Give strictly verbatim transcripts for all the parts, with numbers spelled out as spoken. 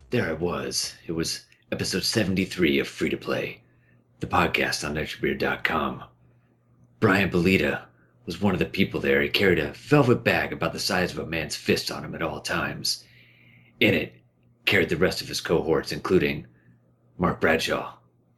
There I was. It was episode seventy-three of Free to Play, the podcast on extra beer dot com. Brian Belita was one of the people there. He carried a velvet bag about the size of a man's fist on him at all times. In it, carried the rest of his cohorts, including Mark Bradshaw.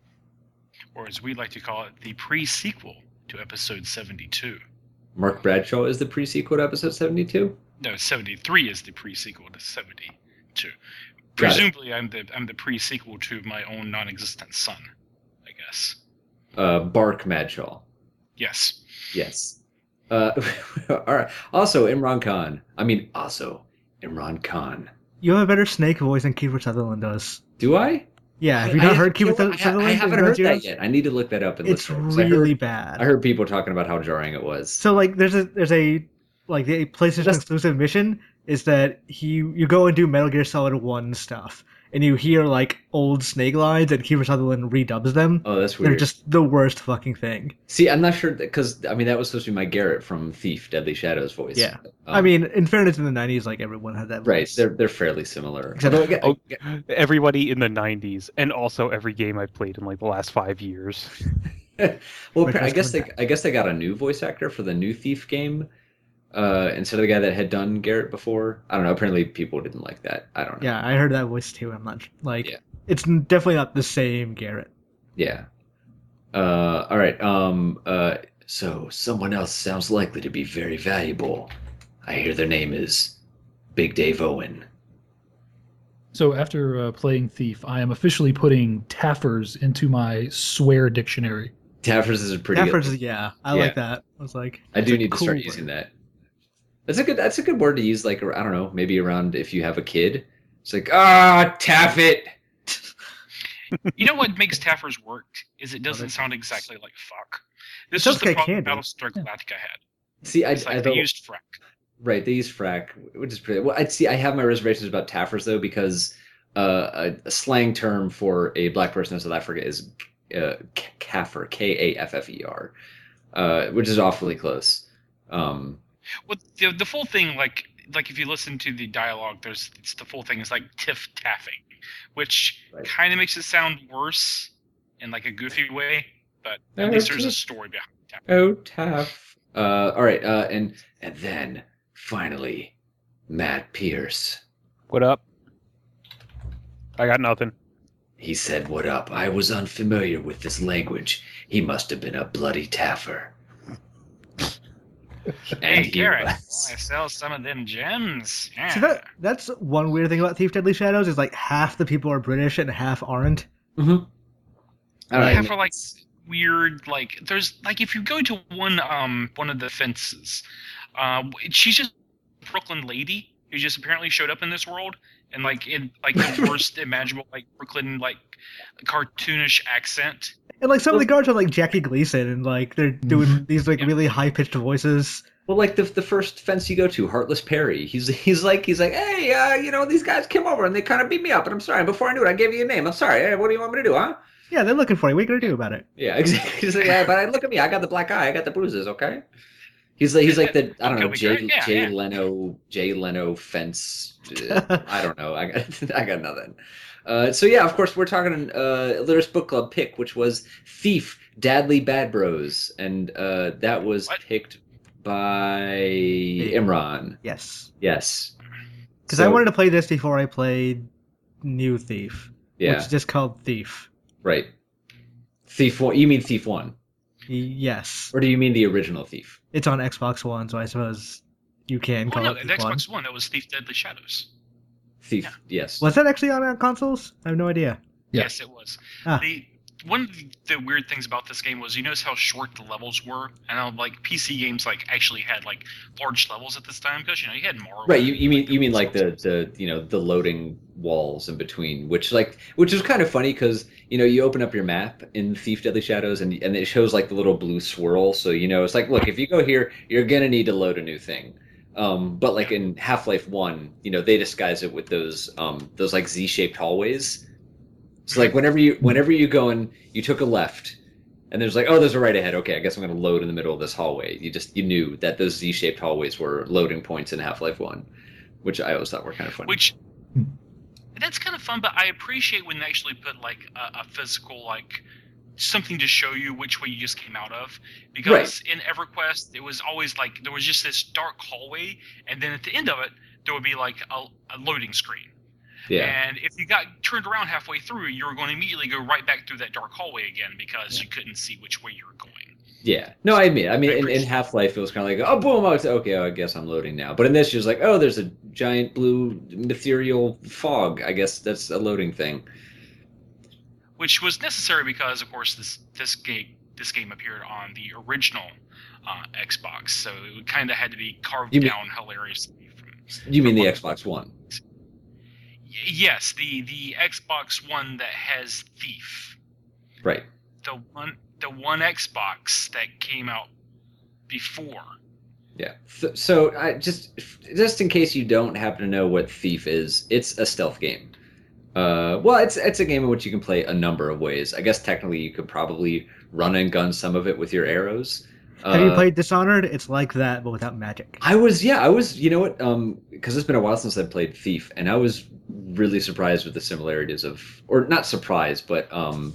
Or as we like to call it, the pre-sequel to episode seventy-two. Mark Bradshaw is the pre-sequel to episode seventy-two? No, seventy-three is the pre-sequel to seventy-two. Presumably, I'm the I'm the pre-sequel to my own non-existent son, I guess. Uh, Bark Madshaw. Yes. Yes. Uh, all right. Also, Imran Khan. I mean, also, Imran Khan. You have a better Snake voice than Kiefer Sutherland does. Do I? Yeah, have you not I, heard Kiefer you know, Sutherland? I, I haven't heard Zeros? that yet. I need to look that up and It's listen. really I heard, bad. I heard people talking about how jarring it was. So like, there's a there's a like the PlayStation That's... exclusive mission is that he you go and do Metal Gear Solid One stuff, and you hear like old Snake lines, and Kiefer Sutherland redubs them. Oh, that's weird. They're just the worst fucking thing. See, I'm not sure because I mean that was supposed to be my Garrett from Thief: Deadly Shadows voice. Yeah, um, I mean, in fairness, in the nineties, like everyone had that voice. Right, they're they're fairly similar. Except Although, oh, everybody in the nineties, and also every game I've played in like the last five years. well, I guess they I guess they got a new voice actor for the new Thief game. Uh, instead of the guy that had done Garrett before. I don't know. Apparently, people didn't like that. I don't know. Yeah, I heard that voice too. I'm not like. Yeah. It's definitely not the same Garrett. Yeah. Uh, all right. Um. Uh. So someone else sounds likely to be very valuable. I hear their name is Big Dave Owen. So after uh, playing Thief, I am officially putting Taffers into my swear dictionary. Taffers is a pretty. Taffers, good... yeah, I yeah. like that. I was like, I do need cool to start word. using that. That's a good. That's a good word to use. Like I don't know, maybe around if you have a kid. It's like ah, taff it. You know what makes Taffers work is it doesn't sound exactly like fuck. This It's is the okay, problem candy. Battlestar Galactica had. See, I, It's like I they don't. used frack. Right, they use frack, which is pretty. Well, I'd see. I have my reservations about taffers though because uh, a, a slang term for a black person in South Africa is uh, kaffer, K A F F E R, uh, which is awfully close. Um, Well, the the full thing, like like if you listen to the dialogue, there's it's the full thing is like tiff taffing, which Right. kind of makes it sound worse in like a goofy way, but at Oh, least there's a tiff. story behind taffing. oh, taff. Uh, all right, uh, and and then finally, Matt Pierce. What up? I got nothing. He said, "What up?" I was unfamiliar with this language. He must have been a bloody taffer. Hey, he Garrett, was. wanna sell some of them gems? Yeah. So that that's one weird thing about Thief Deadly Shadows is like half the people are British and half aren't. Mm-hmm. All They right. have like weird like there's like if you go to one um one of the fences, uh, she's just a Brooklyn lady who just apparently showed up in this world and like in like the worst imaginable like Brooklyn like cartoonish accent. And like some of the guards are like Jackie Gleason and like they're doing these like Yeah. really high pitched voices. Well, like the the first fence you go to, Heartless Perry. He's he's like he's like, hey, uh, you know, these guys came over and they kind of beat me up, and I'm sorry. Before I knew it, I gave you a name. I'm sorry. Hey, what do you want me to do, huh? Yeah, they're looking for you. What are you gonna do about it? Yeah, exactly. He's like, yeah, but I, look at me. I got the black eye. I got the bruises. Okay. He's like he's like the I don't know Okay, Jay great. Yeah, Jay yeah. Leno Jay Leno fence. uh, I don't know. I got I got nothing. Uh, so yeah, of course, we're talking uh, Litter's Book Club pick, which was Thief, Dadley Bad Bros, and uh, that was What? picked by Imran. Yes, Yes, because So- I wanted to play this before I played New Thief, Yeah, which is just called Thief. right. Thief One. You mean Thief One, Yes, or do you mean the original Thief? it's on Xbox One, so I suppose you can Oh call no, it the Thief One. Xbox One that was Thief Deadly Shadows. Thief. Yeah. Yes. Was that actually on our consoles? I have no idea. Yeah. Yes, it was. Ah. The one of the weird things about this game was you notice how short the levels were, and how like P C games like actually had like large levels at this time because you know you had Morrowind. Right. You, you mean you mean like the the you know the loading walls in between, which like which is kind of funny because you know you open up your map in Thief Deadly Shadows and and it shows like the little blue swirl, so you know it's like look if you go here you're gonna need to load a new thing. Um, but like in Half-Life One, you know they disguise it with those um those like Z-shaped hallways. So like whenever you whenever you go and you took a left, and there's like oh there's a right ahead. Okay, I guess I'm gonna load in the middle of this hallway. You just you knew that those Z-shaped hallways were loading points in Half-Life One, which I always thought were kind of funny. Which that's kind of fun. But I appreciate when they actually put like a, a physical like something to show you which way you just came out of. Because Right. in EverQuest, it was always like there was just this dark hallway, and then at the end of it, there would be like a, a loading screen. Yeah. And if you got turned around halfway through, you were going to immediately go right back through that dark hallway again because Yeah. you couldn't see which way you were going. Yeah. No, I mean, I mean, I in, in appreciate- Half-Life, it was kind of like, oh, boom, oh, it's, okay, I guess I'm loading now. But in this, you're just like, oh, there's a giant blue ethereal fog. I guess that's a loading thing. Which was necessary because, of course, this this game this game appeared on the original uh, Xbox, so it kind of had to be carved You mean- down hilariously. From, You mean the from- Xbox One? Y- yes, the the Xbox One that has Thief, Right. the one the one Xbox that came out before. Yeah. Th- So, I just just in case you don't happen to know what Thief is, it's a stealth game. Uh, well, it's it's a game in which you can play a number of ways. I guess technically you could probably run and gun some of it with your arrows. Have you Uh, played Dishonored? It's like that, but without magic. I was, yeah, I was, you know what? Um, because it's been a while since I played Thief, and I was really surprised with the similarities of, or not surprised, but um,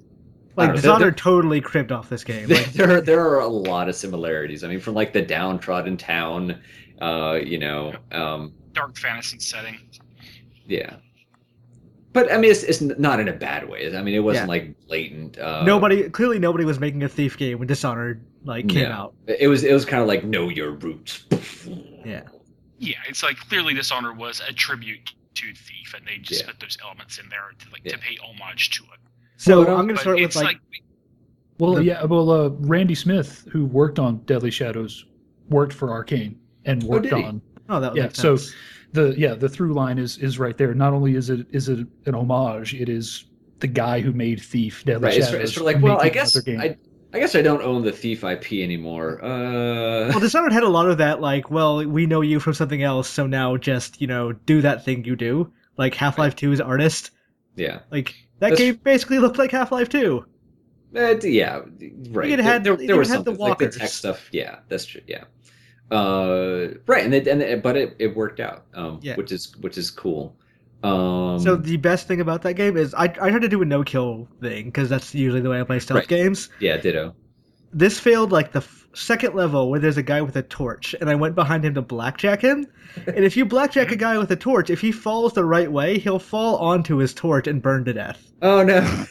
I Like don't know, Dishonored totally cribbed off this game. there, Like, there are there are a lot of similarities. I mean, from like the downtrodden town, uh, you know, um, Dark fantasy setting. yeah. But I mean, it's it's not in a bad way. I mean, it wasn't Yeah. like blatant. Uh, nobody, clearly nobody was making a Thief game when Dishonored like came Yeah. out. It was it was kind of like know your roots. Yeah. Yeah, it's like clearly Dishonored was a tribute to Thief, and they just Yeah. put those elements in there to like Yeah. to pay homage to it. So Well, I'm gonna But start with it's like, like Well, The- yeah. Well, uh, Randy Smith, who worked on Deadly Shadows, worked for Arcane and worked did he? on oh, that yeah, makes so- sense. the yeah the through line is is right there. Not only is it is it an homage, it is the guy who made Thief, Deadly Right. It's, Shadows. it's sort of like, well, I making guess another game. I I guess I don't own the Thief I P anymore. Uh, Well, Dishonored had a lot of that, like, well, we know you from something else, so now just, you know, do that thing you do. Like Half-Life two's Artist. yeah. Like, that That's- game basically looked like Half-Life two. Uh, yeah, right. even had- there, it there even was had the something like the walkers. tech stuff. Yeah, that's true. Yeah, uh, right. And it, and it, but it, it worked out. Um, Yeah. which is which is cool. Um, So the best thing about that game is I, I tried to do a no-kill thing, because that's usually the way I play stealth Right. games. yeah, ditto. This failed, like, the f- second level where there's a guy with a torch, and I went behind him to blackjack him. And if you blackjack a guy with a torch, if he falls the right way, he'll fall onto his torch and burn to death. Oh no.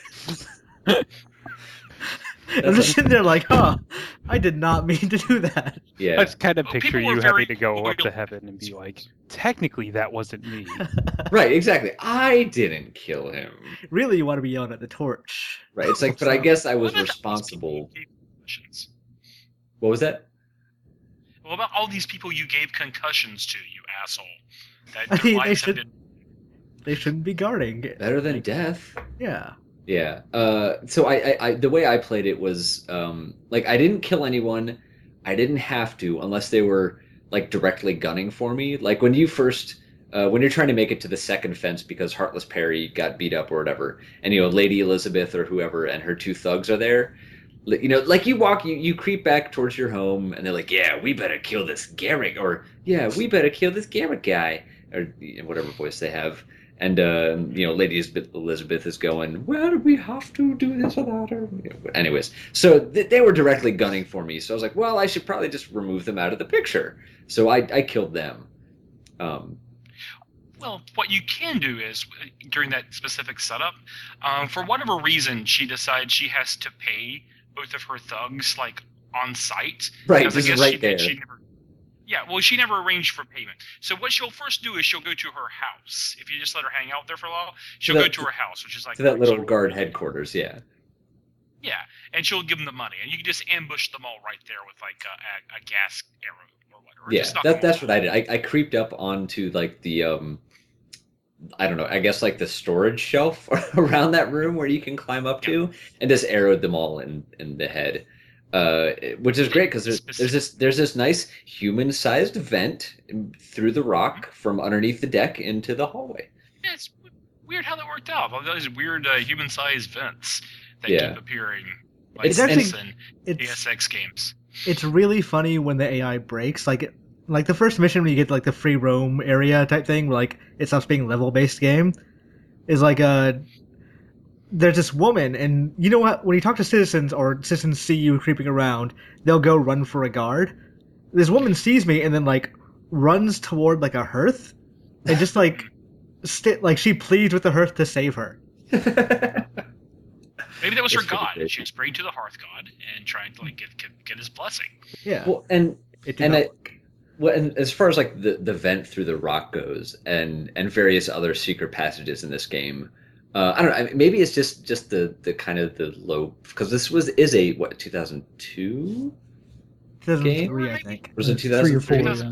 I'm just sitting there like, huh, I did not mean to do that. I Yeah. just kind of Well, picture people you were very having to go up to loyal. heaven and be like, technically that wasn't me. Right. Exactly. I didn't kill him. Really, you want to be yelling at the torch. Right. It's like, but I guess I was What about all these people responsible. you gave concussions? What was that? What about all these people you gave concussions to, you asshole? That I their mean, they lives have should- been They shouldn't be guarding. Better than death. Yeah. Yeah. Uh, so I, I, I, the way I played it was, um, like I didn't kill anyone. I didn't have to unless they were like directly gunning for me. Like when you first, uh, when you're trying to make it to the second fence because Heartless Perry got beat up or whatever, and you know Lady Elizabeth or whoever and her two thugs are there. Like, you know, like you walk, you, you creep back towards your home, and they're like, "Yeah, we better kill this Garrick," or "Yeah, we better kill this Garrick guy," or you know, whatever voice they have. And, uh, you know, Lady Elizabeth is going, well, we have to do this without her. Anyways, so th- they were directly gunning for me. So I was like, well, I should probably just remove them out of the picture. So I, I killed them. Um, Well, what you can do is, uh, during that specific setup, um, for whatever reason, she decides she has to pay both of her thugs, like, on site. right, Because I just guess right she, there. She never, yeah, well, she never arranged for payment. So what she'll first do is she'll go to her house. If you just let her hang out there for a while, she'll that- go to her house, which is like... To that little sort of- guard headquarters, yeah. Yeah, and she'll give them the money. And you can just ambush them all right there with, like, a, a, a gas arrow or whatever. Yeah, Just knock that, them that's all what I did. I, I creeped up onto, like, the, um, I don't know, I guess, like, the storage shelf around that room where you can climb up to, and just arrowed them all in, in the head. Uh, which is great because there's there's this there's this nice human-sized vent through the rock from underneath the deck into the hallway. Yeah, it's w- weird how that worked out. All those weird uh, human-sized vents that Yeah. keep appearing, like It's it's actually- in It's A S X games. it's really funny when the A I breaks. Like like the first mission when you get like the free roam area type thing, where, like it stops being level based game. is like a there's this woman, and you know what? When you talk to citizens or citizens see you creeping around, they'll go run for a guard. This woman sees me and then like runs toward like a hearth, and just like st- like she pleads with the hearth to save her. Maybe that was her That's pretty god. crazy. She was praying to the hearth god and trying to like get get, get his blessing. Yeah, Well, and it did and not I, work. well, and as far as like the, the vent through the rock goes, and and various other secret passages in this game, uh, I don't know. I mean, maybe it's just just the the kind of the low, because this was is a what two thousand two two thousand three, I think. was it two Three or thousand four, three? yeah.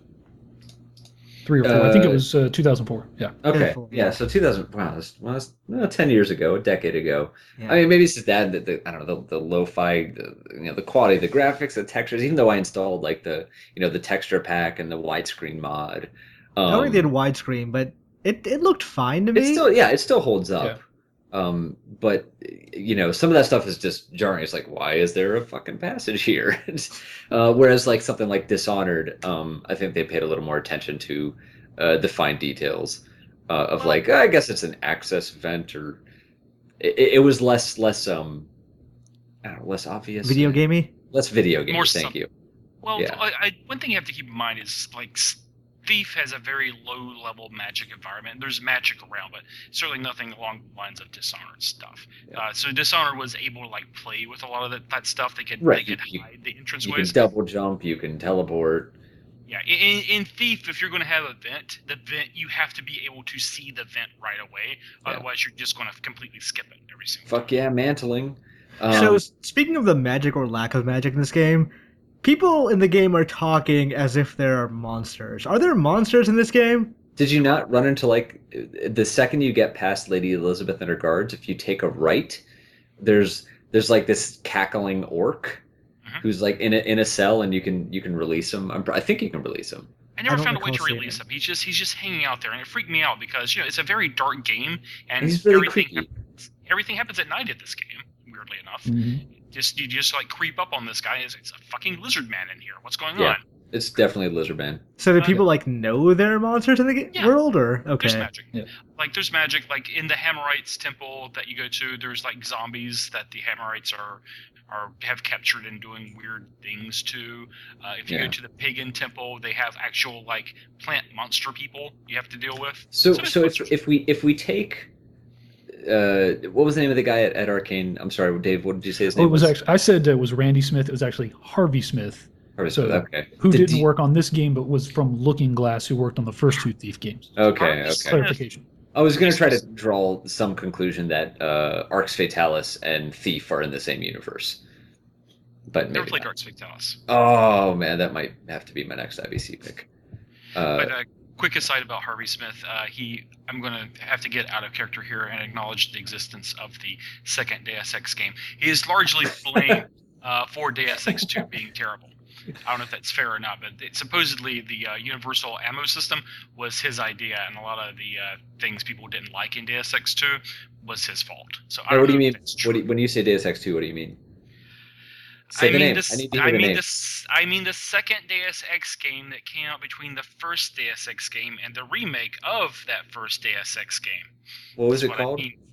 Three or four. I think it Uh, was uh, two thousand four. Yeah. Okay, Beautiful, yeah. yeah. So two thousand. Wow, that's, well, that's well, ten years ago, a decade ago. Yeah. I mean, maybe it's just that the, the I don't know the, the lo-fi, the, you know, the quality, the graphics, the textures. Even though I installed like the you know the texture pack and the widescreen mod, um, I don't think they did widescreen, but it it looked fine to me. It still, yeah, it still holds up. Yeah. Um, but you know, some of that stuff is just jarring. It's like, why is there a fucking passage here? uh, whereas, like something like Dishonored, um, I think they paid a little more attention to uh, the fine details uh, of like, I guess it's an access vent, or it, it was less, less, um, I don't know, less obvious, Video gamey. less video game. More Thank sub- you. Well, Yeah. I, I, one thing you have to keep in mind is like Thief has a very low level magic environment. There's magic around, but certainly nothing along the lines of Dishonored stuff. Yeah. Uh, so Dishonored was able to like play with a lot of that, that stuff. They could Right, they could you- hide the You can entranceways. double jump. You can teleport. Yeah, in, in Thief, if you're going to have a vent, the vent you have to be able to see the vent right away. Yeah. Otherwise, you're just going to completely skip it every single Fuck time. yeah, mantling. Um, So speaking of the magic or lack of magic in this game, people in the game are talking as if there are monsters. Are there monsters in this game? Did you not run into like the second you get past Lady Elizabeth and her guards? If you take a right, there's there's like this cackling orc Mhm. who's like in a in a cell, and you can you can release him. I'm, I think you can release him. I never I don't found a way to recall seeing release it. him. He's just he's just hanging out there, and it freaked me out because you know it's a very dark game, and He's really everything creepy. happens, everything happens at night in this game. Weirdly enough, Mhm. just you just like creep up on this guy. It's, it's a fucking lizard man in here. What's going Yeah. on? It's definitely Lizardman. So do Uh, people like know there are monsters in the ga- Yeah. world, or There's okay? magic. Yeah. Like there's magic. Like in the Hammerites temple that you go to, there's like zombies that the Hammerites are are have captured and doing weird things to. Uh, if you Yeah. go to the pagan temple, they have actual like plant monster people you have to deal with. So there's so if monsters. if we if we take uh what was the name of the guy at, at Arcane? I'm sorry, Dave. What did you say his Oh, name it was actually. I said it was Randy Smith. It was actually Harvey Smith, Or- so- okay. who Did didn't you- work on this game, but was from Looking Glass, who worked on the first two Thief games. Okay, Harvey okay. Smith. Clarification. I was going to try to draw some conclusion that uh, Arx Fatalis and Thief are in the same universe, but Never maybe played not. Arx Fatalis. Oh man, that might have to be my next I B C pick. Uh, But uh, quick aside about Harvey Smith, uh, he I'm going to have to get out of character here and acknowledge the existence of the second Deus Ex game. He is largely blamed uh, for Deus Ex two being terrible. I don't know if that's fair or not, but it, supposedly the uh, universal ammo system was his idea, and a lot of the uh, things people didn't like in Deus Ex two was his fault. So I now, don't what do you know mean? if that's What true. do you, when you say Deus Ex two, what do you mean? Say I the mean name. this. I need to hear I the mean name. this. I mean the second Deus Ex game that came out between the first Deus Ex game and the remake of that first Deus Ex game. What was That's it what I called? mean.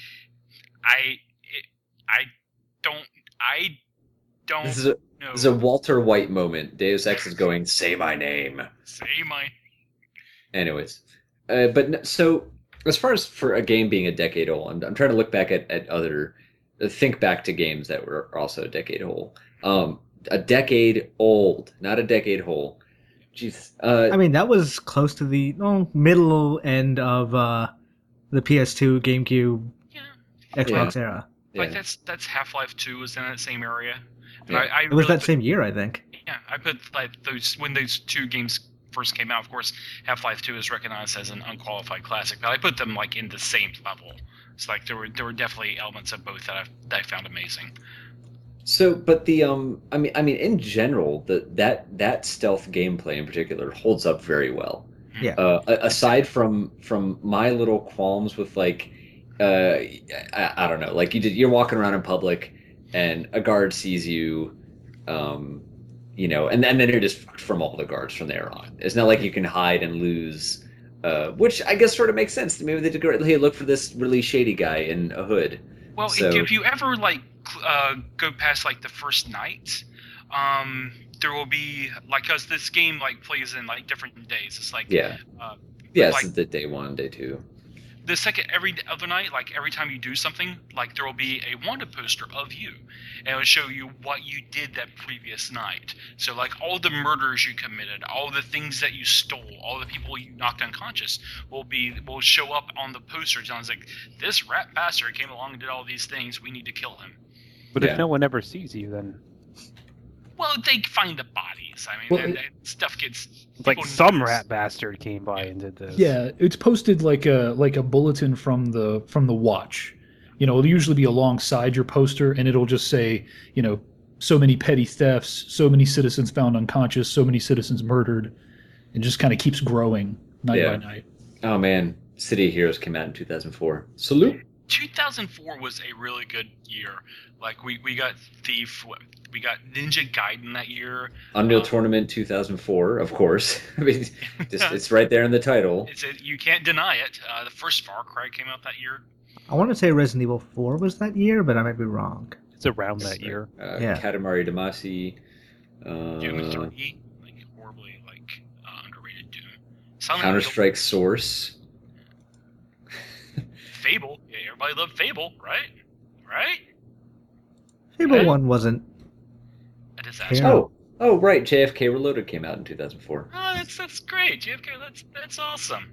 I it, I don't I don't This is a know. this is a Walter White moment. Deus Ex is going, say my name. Say my Anyways, uh, but n- so as far as for a game being a decade old, I'm, I'm trying to look back at, at other, uh, think back to games that were also a decade old. Um, a decade old, not a decade whole. Jeez. Uh, I mean, that was close to the oh, middle end of uh, the P S two, GameCube, yeah. Xbox era. Like yeah. that's that's Half Life Two was in that same area. And Yeah. I, I It was really that put- same year, I think. Yeah, I put like those when those two games first came out. Of course, Half-Life Two is recognized as an unqualified classic, but I put them like in the same level. It's like there were there were definitely elements of both that I that I found amazing. So, but the um, I mean, I mean, in general, the that that stealth gameplay in particular holds up very well. Yeah. Uh, a- aside from from my little qualms with like, uh, I, I don't know, like you did, you're walking around in public, and a guard sees you, um, you know, and, and then you're just fucked from all the guards from there on. It's not like you can hide and lose Uh, which I guess sort of makes sense. Maybe they did go, hey, look for this really shady guy in a hood. Well, So- if you ever like cl- uh, go past like the first night, um, there will be like because this game like plays in like different days. It's like Yeah. uh, Yeah, like- it's the day one, day two. the second every other night, like every time you do something, like there will be a wanted poster of you, and it will show you what you did that previous night. So like all the murders you committed, all the things that you stole, all the people you knocked unconscious will be will show up on the posters. And it's like, this rat bastard came along and did all these things. We need to kill him. But Yeah. if no one ever sees you, then Well, they find the bodies. I mean, Well, that, it- that stuff gets. it's like people some notice. rat bastard came by and did this. Yeah, it's posted like a like a bulletin from the from the watch. You know, it'll usually be alongside your poster, and it'll just say, you know, so many petty thefts, so many citizens found unconscious, so many citizens murdered, and just kind of keeps growing night Yeah. by night. Oh man, City of Heroes came out in two thousand four. Salute. two thousand four was a really good year. Like we, we got Thief, we got Ninja Gaiden that year. Unreal Uh, Tournament two thousand four, of course. I mean, just, it's right there in the title. It's a, you can't deny it. Uh, the first Far Cry came out that year. I want to say Resident Evil four was that year, but I might be wrong. It's around that year. Uh, Yeah. Katamari Damacy. Doom Uh, three, like horribly like uh, underrated Doom. Silent Counter Hill, Strike Source. Fable. Yeah, everybody loved Fable, right? Right? Fable Hey. one wasn't. A disaster. Yeah. Oh, oh right. J F K Reloaded came out in two thousand four. Oh, that's that's great. J F K, that's that's awesome.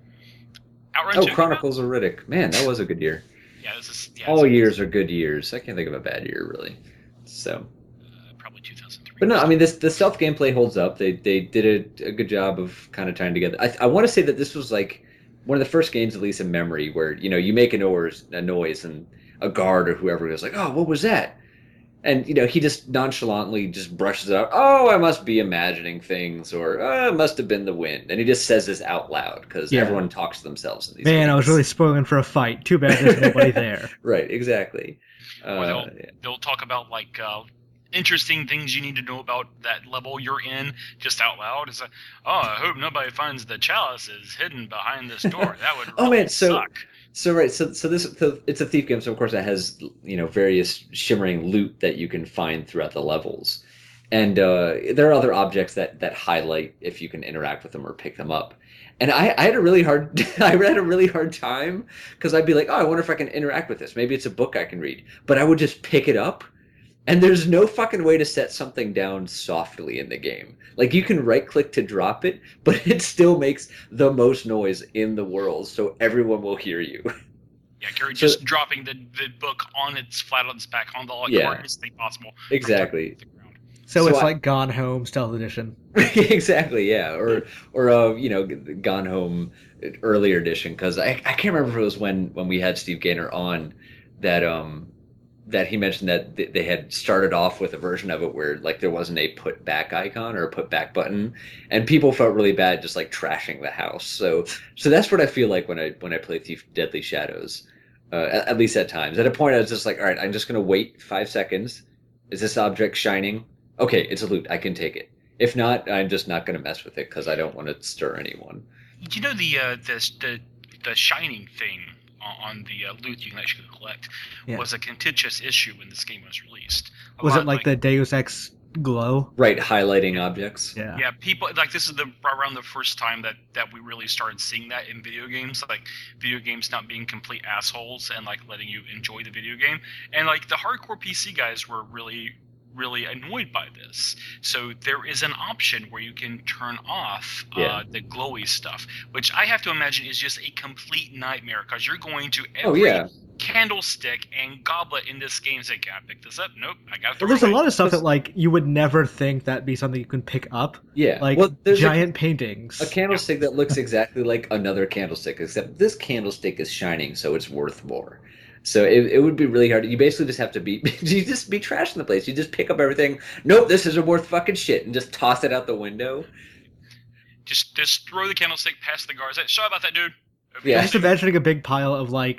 Outrun Oh, two came out? Chronicles of Riddick. Man, that was a good year. Yeah, this is yeah, All it's- years are good years. I can't think of a bad year really. So, uh, probably two thousand three. but no, I mean this the stealth gameplay holds up. They they did a, a good job of kind of tying together. I I want to say that this was like one of the first games, at least in memory, where you know you make a noise, a noise, and a guard or whoever goes like, "Oh, what was that?" And you know he just nonchalantly just brushes it out. Oh, I must be imagining things, or oh, it must have been the wind. And he just says this out loud because Yeah. everyone talks to themselves in these. Man, I was games. really spoiling for a fight. Too bad there's nobody there. right. Exactly. Or Uh, they'll, they'll talk about like uh, interesting things you need to know about that level you're in just out loud. It's like, oh, I hope nobody finds the chalice is hidden behind this door. That would really Oh, man, so- suck. So right, so so this so it's a thief game, so of course it has you know various shimmering loot that you can find throughout the levels, and uh, there are other objects that that highlight if you can interact with them or pick them up. And I, I had a really hard I had a really hard time because I'd be like, oh, I wonder if I can interact with this. Maybe it's a book I can read, but I would just pick it up, and there's no fucking way to set something down softly in the game. Like you can right click to drop it, but it still makes the most noise in the world, so everyone will hear you. Yeah, Gary, So- just dropping the, the book on its flat on its back on the like, Yeah. hardest thing possible. Exactly. From the ground. So, So it's I- like Gone Home Stealth Edition. exactly, yeah, or or uh, you know, Gone Home earlier edition because I, I can't remember if it was when when we had Steve Gaynor on that um that he mentioned that th- they had started off with a version of it where like there wasn't a put back icon or a put back button, and people felt really bad just like trashing the house. So so that's what I feel like when I when I play Thief Deadly Shadows, uh, at, at least at times. At a point, I was just like, all right, I'm just gonna wait five seconds. Is this object shining? Okay, it's a loot. I can take it. If not, I'm just not going to mess with it because I don't want to stir anyone. You know the uh, the the the shining thing on- on the uh, loot you can actually collect Yeah. was a contentious issue when this game was released. A Was lot, it like the Deus Ex glow? Right, highlighting objects. Yeah. Yeah, people like this is the around the first time that that we really started seeing that in video games, like video games not being complete assholes and like letting you enjoy the video game, and like the hardcore P C guys were really really annoyed by this. So there is an option where you can turn off uh, Yeah. the glowy stuff, which I have to imagine is just a complete nightmare because you're going to Oh every yeah, candlestick and goblet in this game and say, "Can I pick this up? Nope, I got to throw Well, there's it a away." lot of stuff that like you would never think that'd be something you can pick up, yeah. like well, there's a- giant paintings. a, candlestick that looks exactly like another candlestick, except this candlestick is shining, so it's worth more. So it, it would be really hard. You basically just have to be you just be trashing the place. You just pick up everything. Nope, this isn't worth fucking shit, and just toss it out the window. Just just throw the candlestick past the guards. Hey, sorry about that, dude. Yeah. I'm just imagining a big pile of like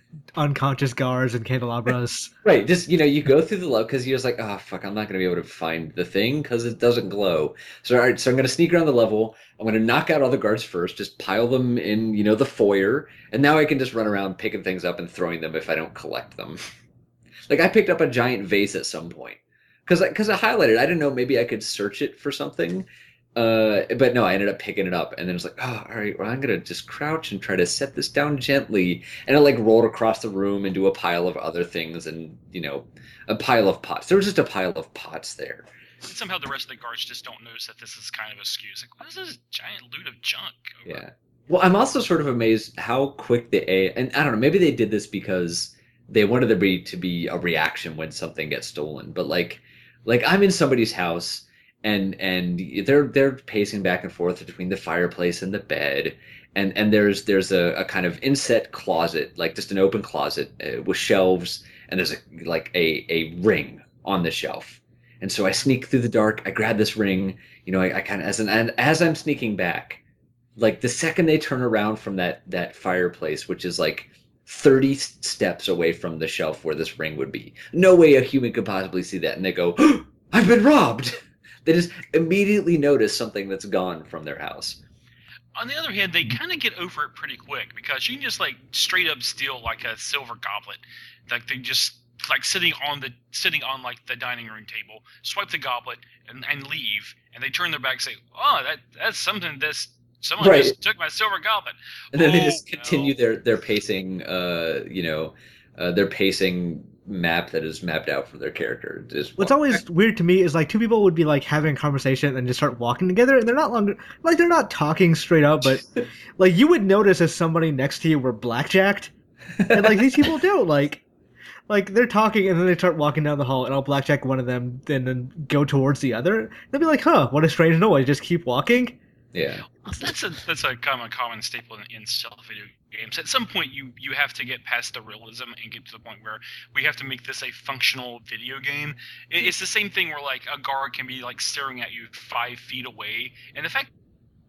unconscious guards and candelabras. Right, just you know, you go through the level because you're just like, oh fuck, I'm not gonna be able to find the thing because it doesn't glow. So all right, so I'm gonna sneak around the level. I'm gonna knock out all the guards first, just pile them in, you know, the foyer, and now I can just run around picking things up and throwing them if I don't collect them. Like I picked up a giant vase at some point because because I highlighted. I didn't know maybe I could search it for something. Uh, but no, I ended up picking it up, and then it's like, oh, all right, well, I'm gonna just crouch and try to set this down gently, and it like rolled across the room into a pile of other things, and you know, a pile of pots. There was just a pile of pots there. And somehow the rest of the guards just don't notice that this is kind of a skew. It's like, what is this giant loot of junk? Over? Yeah. Well, I'm also sort of amazed how quick the A, and I don't know, maybe they did this because they wanted there be to be a reaction when something gets stolen, but like, like I'm in somebody's house. And and they're they're pacing back and forth between the fireplace and the bed, and and there's there's a, a kind of inset closet, like just an open closet uh, with shelves, and there's a like a a ring on the shelf, and so I sneak through the dark, I grab this ring, you know, I, I kind of as an and as I'm sneaking back, like the second they turn around from that that fireplace, which is like thirty steps away from the shelf where this ring would be, no way a human could possibly see that, and they go, oh, I've been robbed. They just immediately notice something that's gone from their house. On the other hand, they kind of get over it pretty quick because you can just like straight up steal like a silver goblet, like they just like sitting on the sitting on like the dining room table, swipe the goblet and, and leave, and they turn their back and say, "Oh, that that's something. This someone Right. just took my silver goblet." And then they Oh, just continue no. their their pacing, uh, you know, uh, their pacing map that is mapped out for their character. Just What's always weird to me is like two people would be like having a conversation and just start walking together, and they're not longer like they're not talking straight up, but like you would notice if somebody next to you were blackjacked, and like these people do like. Like they're talking and then they start walking down the hall, and I'll blackjack one of them, and then go towards the other. They'll be like, "Huh, what a strange noise!" Just keep walking. yeah. That's a that's a kind of a common staple in, in stealth video games. At some point, you you have to get past the realism and get to the point where we have to make this a functional video game. It, it's the same thing where like a guard can be like staring at you five feet away, and the fact.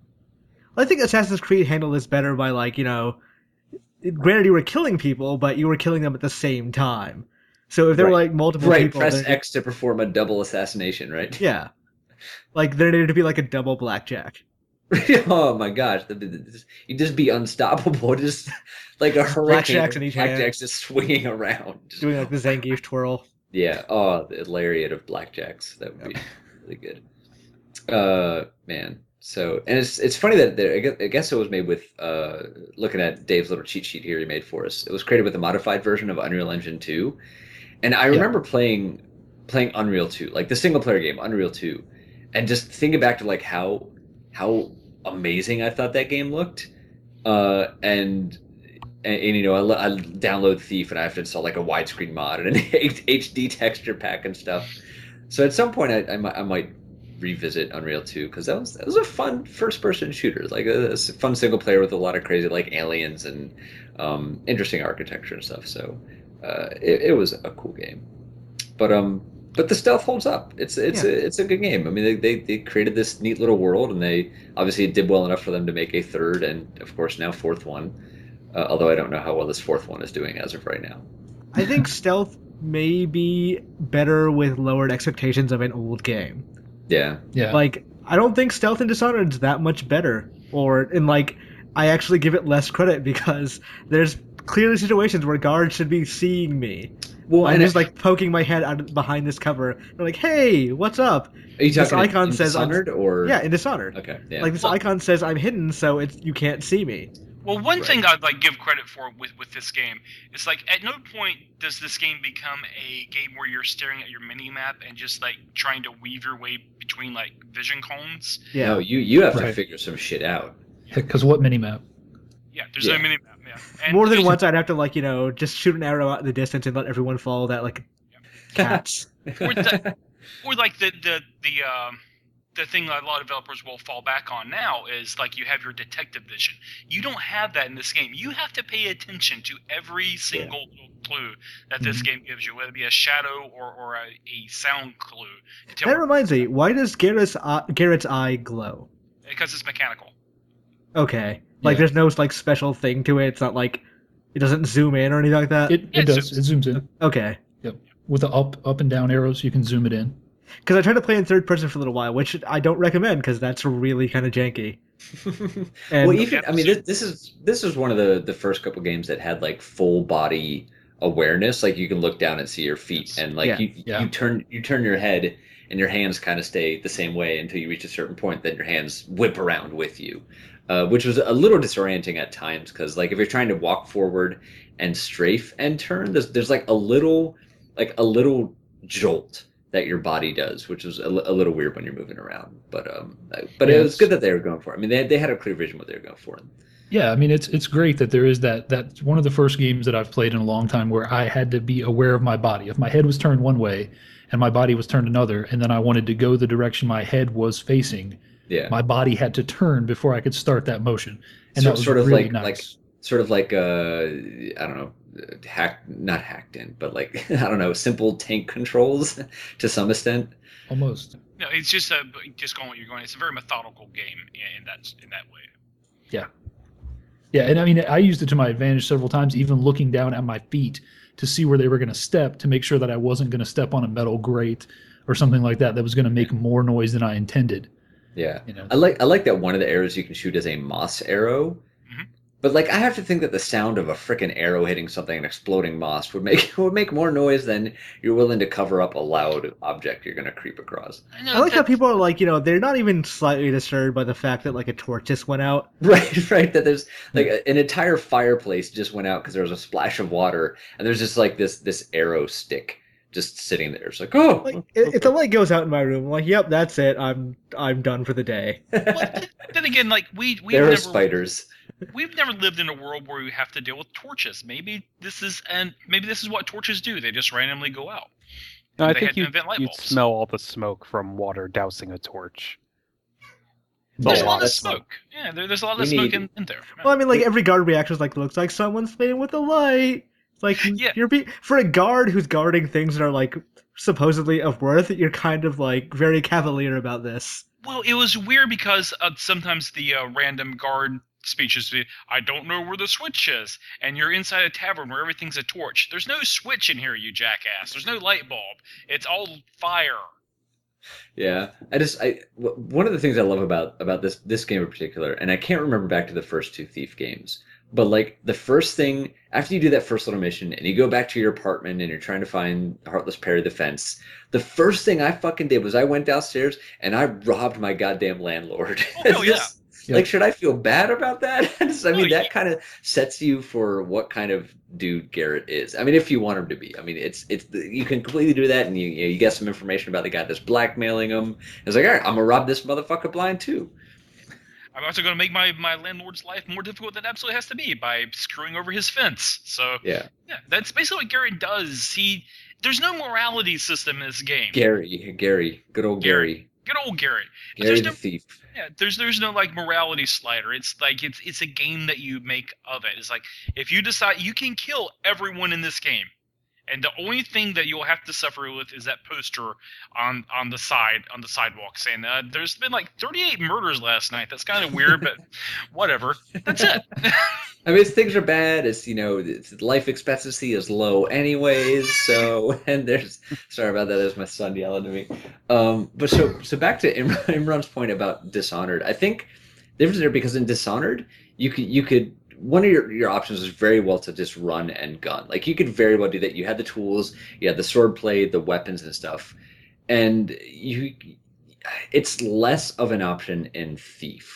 I think Assassin's Creed handled this better by like you know, granted you were killing people, but you were killing them at the same time. So if there were Right. like multiple Right, people, press then- X to perform a double assassination, right? yeah, like there needed to be like a double blackjack. Oh my gosh, the- the- the- you'd just be unstoppable, just like a hurricane. Blackjacks in each hand. Blackjacks just swinging around. Just- Doing like the Zangief twirl. Yeah. Oh, the lariat of blackjacks. That would be really good. Uh, man. So, and it's it's funny that there, I guess- I guess it was made with uh, looking at Dave's little cheat sheet here he made for us. It was created with a modified version of Unreal Engine two, and I remember playing playing Unreal two, like the single player game Unreal two, and just thinking back to like how how amazing I thought that game looked, uh, and. And, and you know, I, I download Thief, and I have to install like a widescreen mod and an H D texture pack and stuff. So at some point, I, I, might, I might revisit Unreal two because that was that was a fun first-person shooter, like a, a fun single player with a lot of crazy like aliens and um, interesting architecture and stuff. So uh, it, it was a cool game, but um, but the stealth holds up. It's it's Yeah. a it's a good game. I mean, they, they they created this neat little world, and they obviously did well enough for them to make a third and of course now fourth one. Uh, although I don't know how well this fourth one is doing as of right now. I think stealth may be better with lowered expectations of an old game. Yeah. Yeah. Like, I don't think stealth in Dishonored is that much better. Or, and like, I actually give it less credit because there's clearly situations where guards should be seeing me. Well, I'm and just it- like poking my head out behind this cover. They're like, "Hey, what's up?" are you this talking icon in says I'm- Dishonored or Yeah, in Dishonored. Okay. Yeah. Like this Well- icon says I'm hidden, so it's you can't see me. Well, one Right. thing I'd like give credit for with, with this game is like at no point does this game become a game where you're staring at your mini map and just like trying to weave your way between like vision cones. Yeah. No, you you have to Right. figure some shit out. Because what minimap? Yeah, there's Yeah. no mini map. Yeah, and More than there's- once, I'd have to like you know just shoot an arrow out in the distance and let everyone follow that like cats. Or, the, or like the the the um the thing that a lot of developers will fall back on now is like you have your detective vision. You don't have that in this game. You have to pay attention to every single little clue that this Mhm. game gives you, whether it be a shadow or, or a, a sound clue. to tell That where- reminds me, why does Garrett's eye, Garrett's eye glow? because it's mechanical. Okay, like Yeah. there's no like special thing to it. It's not like It doesn't zoom in or anything like that? It Yeah, it it does. zooms. It zooms in. Okay. Yep. With the up up and down arrows, you can zoom it in. Because I tried to play in third person for a little while, which I don't recommend because that's really kind of janky. And well, even I mean, this, this is this is one of the the first couple games that had like full body awareness. Like you can look down and see your feet, and like Yeah. you Yeah. you turn you turn your head, and your hands kind of stay the same way until you reach a certain point. Then your hands whip around with you, uh, which was a little disorienting at times because like if you're trying to walk forward and strafe and turn, there's there's like a little like a little jolt that your body does, which is a, li- a little weird when you're moving around. But um, but Yeah, it was it's- good that they were going for it. I mean, they they had a clear vision what they were going for. Yeah, I mean it's it's great that there is that that's one of the first games that I've played in a long time where I had to be aware of my body. If my head was turned one way and my body was turned another, and then I wanted to go the direction my head was facing, Yeah, my body had to turn before I could start that motion. And So- that was sort of really like nice. like sort of like uh, I don't know, hacked not hacked in, but like I don't know, simple tank controls to some extent. Almost. No, it's just a just going what you're going. It's a very methodical game in, in that in that way. Yeah, and I mean, I used it to my advantage several times, even looking down at my feet to see where they were going to step to make sure that I wasn't going to step on a metal grate or something like that that was going to make more noise than I intended. Yeah, You know, I like I like that one of the arrows you can shoot is a moss arrow. Mhm. But like I have to think that the sound of a freaking arrow hitting something and exploding moss would make would make more noise than you're willing to cover up a loud object you're gonna creep across. I, know I like how that- people are like, you know, they're not even slightly disturbed by the fact that like a torch just went out. Right, right. That there's like a- an entire fireplace just went out because there was a splash of water, and there's just like this this arrow stick just sitting there. It's like, oh, Like, if if the light goes out in my room, I'm like, yep, that's it. I'm I'm done for the day. Well, th- then again, like we we've there are never spiders. we've never lived in a world where we have to deal with torches. Maybe this is and maybe this is what torches do. They just randomly go out. No, I They think had to you invent light you'd bulbs. smell all the smoke from water dousing a torch. There's Yeah, a lot of that's- smoke. Yeah, there, there's a lot We of smoke need- in, in there. Well, I mean, like every guard reaction is like, looks like someone's playing with the light. It's like Yeah. you're be- for a guard who's guarding things that are like supposedly of worth. You're kind of like very cavalier about this. Well, it was weird because uh, sometimes the uh, random guard speeches be, I don't know where the switch is, and you're inside a tavern where everything's a torch. There's no switch in here, you jackass. There's no light bulb. It's all fire. Yeah, I just I w- one of the things I love about about this this game in particular, and I can't remember back to the first two Thief games, but like the first thing after you do that first little mission and you go back to your apartment and you're trying to find Heartless Parry the fence, the first thing I fucking did was I went downstairs and I robbed my goddamn landlord. Oh, hell yeah. Just- Like, should I feel bad about that? I mean, Oh, that yeah. kind of sets you for what kind of dude Garrett is. I mean, if you want him to be. I mean, it's it's you can completely do that, and you you, know, you get some information about the guy that's blackmailing him. It's like, all right, I'm gonna rob this motherfucker blind too. I'm also going to make my, my landlord's life more difficult than it absolutely has to be by screwing over his fence. So, Yeah, yeah, that's basically what Garrett does. He There's no morality system in this game. Gary, Gary, good old Gary, Good old Garrett. But Gary there's the no thief. Yeah, there's there's no like morality slider. It's like it's it's a game that you make of it. It's like if you decide you can kill everyone in this game, and the only thing that you'll have to suffer with is that poster on on the side on the sidewalk saying uh, there's been like thirty-eight murders last night. That's kind of weird, but whatever. That's it. I mean, it's, things are bad. It's you know, it's, life expectancy is low anyways. So, and there's sorry about that. There's my son yelling at me. Um, but so so back to Imran, Imran's point about Dishonored. I think the difference there because in Dishonored, you could you could one of your, your options is very well to just run and gun. Like you could very well do that. You had the tools, you had the sword play, the weapons and stuff, and you. It's less of an option in Thief.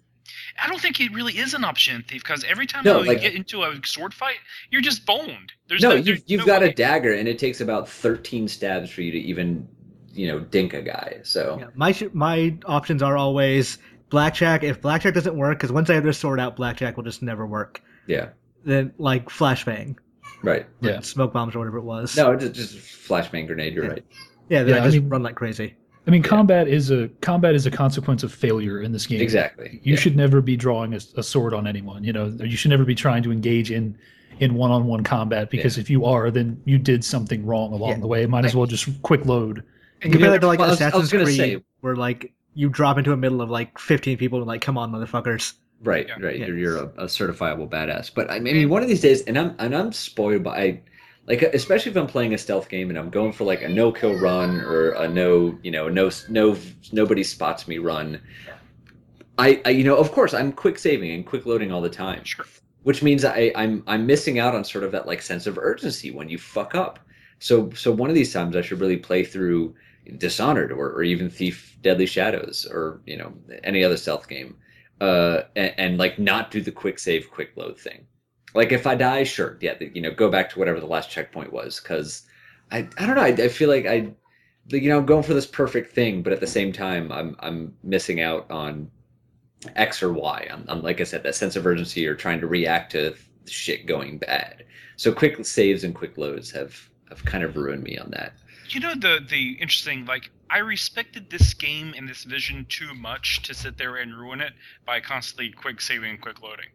I don't think it really is an option in Thief because every time No, you like- get into a sword fight, you're just boned. There's No, no, you've, there's you've no got way. a dagger, and it takes about thirteen stabs for you to even, you know, dink a guy. So Yeah, my sh- my options are always blackjack. If blackjack doesn't work, because once I have this sword out, blackjack will just never work. yeah, Then like flashbang, right. Yeah. smoke bombs or whatever it was. No, it's just flashbang grenade. You're right. yeah, then Yeah, I I just mean- run like crazy. I mean, Yeah. combat is a combat is a consequence of failure in this game. Exactly. You Yeah. should never be drawing a, a sword on anyone. You know, you should never be trying to engage in in one-on-one combat because if you are, then you did something wrong along Yeah. the way. Might as well just quick load. And compare Yeah, that to like well, I was- I was Assassin's gonna Creed, say- where like you drop into a middle of like fifteen people and like, come on, motherfuckers. Right, Yeah. right. Yes. You're, you're a, a certifiable badass. But I mean, one of these days, and I'm and I'm spoiled by, like, especially if I'm playing a stealth game and I'm going for like a no kill run or a no, you know, no no nobody spots me run. I, I you know, of course, I'm quick saving and quick loading all the time, Sure. which means I I'm I'm missing out on sort of that like sense of urgency when you fuck up. So so one of these times I should really play through Dishonored or, or even Thief Deadly Shadows or you know any other stealth game, uh, and, and like not do the quick save, quick load thing. Like if I die, sure, yeah, you know, go back to whatever the last checkpoint was because I I don't know, I, I feel like I, you know, I'm going for this perfect thing, but at the same time I'm I'm missing out on X or Y. I'm, I'm like I said, that sense of urgency or trying to react to shit going bad. So quick saves and quick loads have have kind of ruined me on that. You know the the interesting like I respected this game and this vision too much to sit there and ruin it by constantly quick saving and quick loading.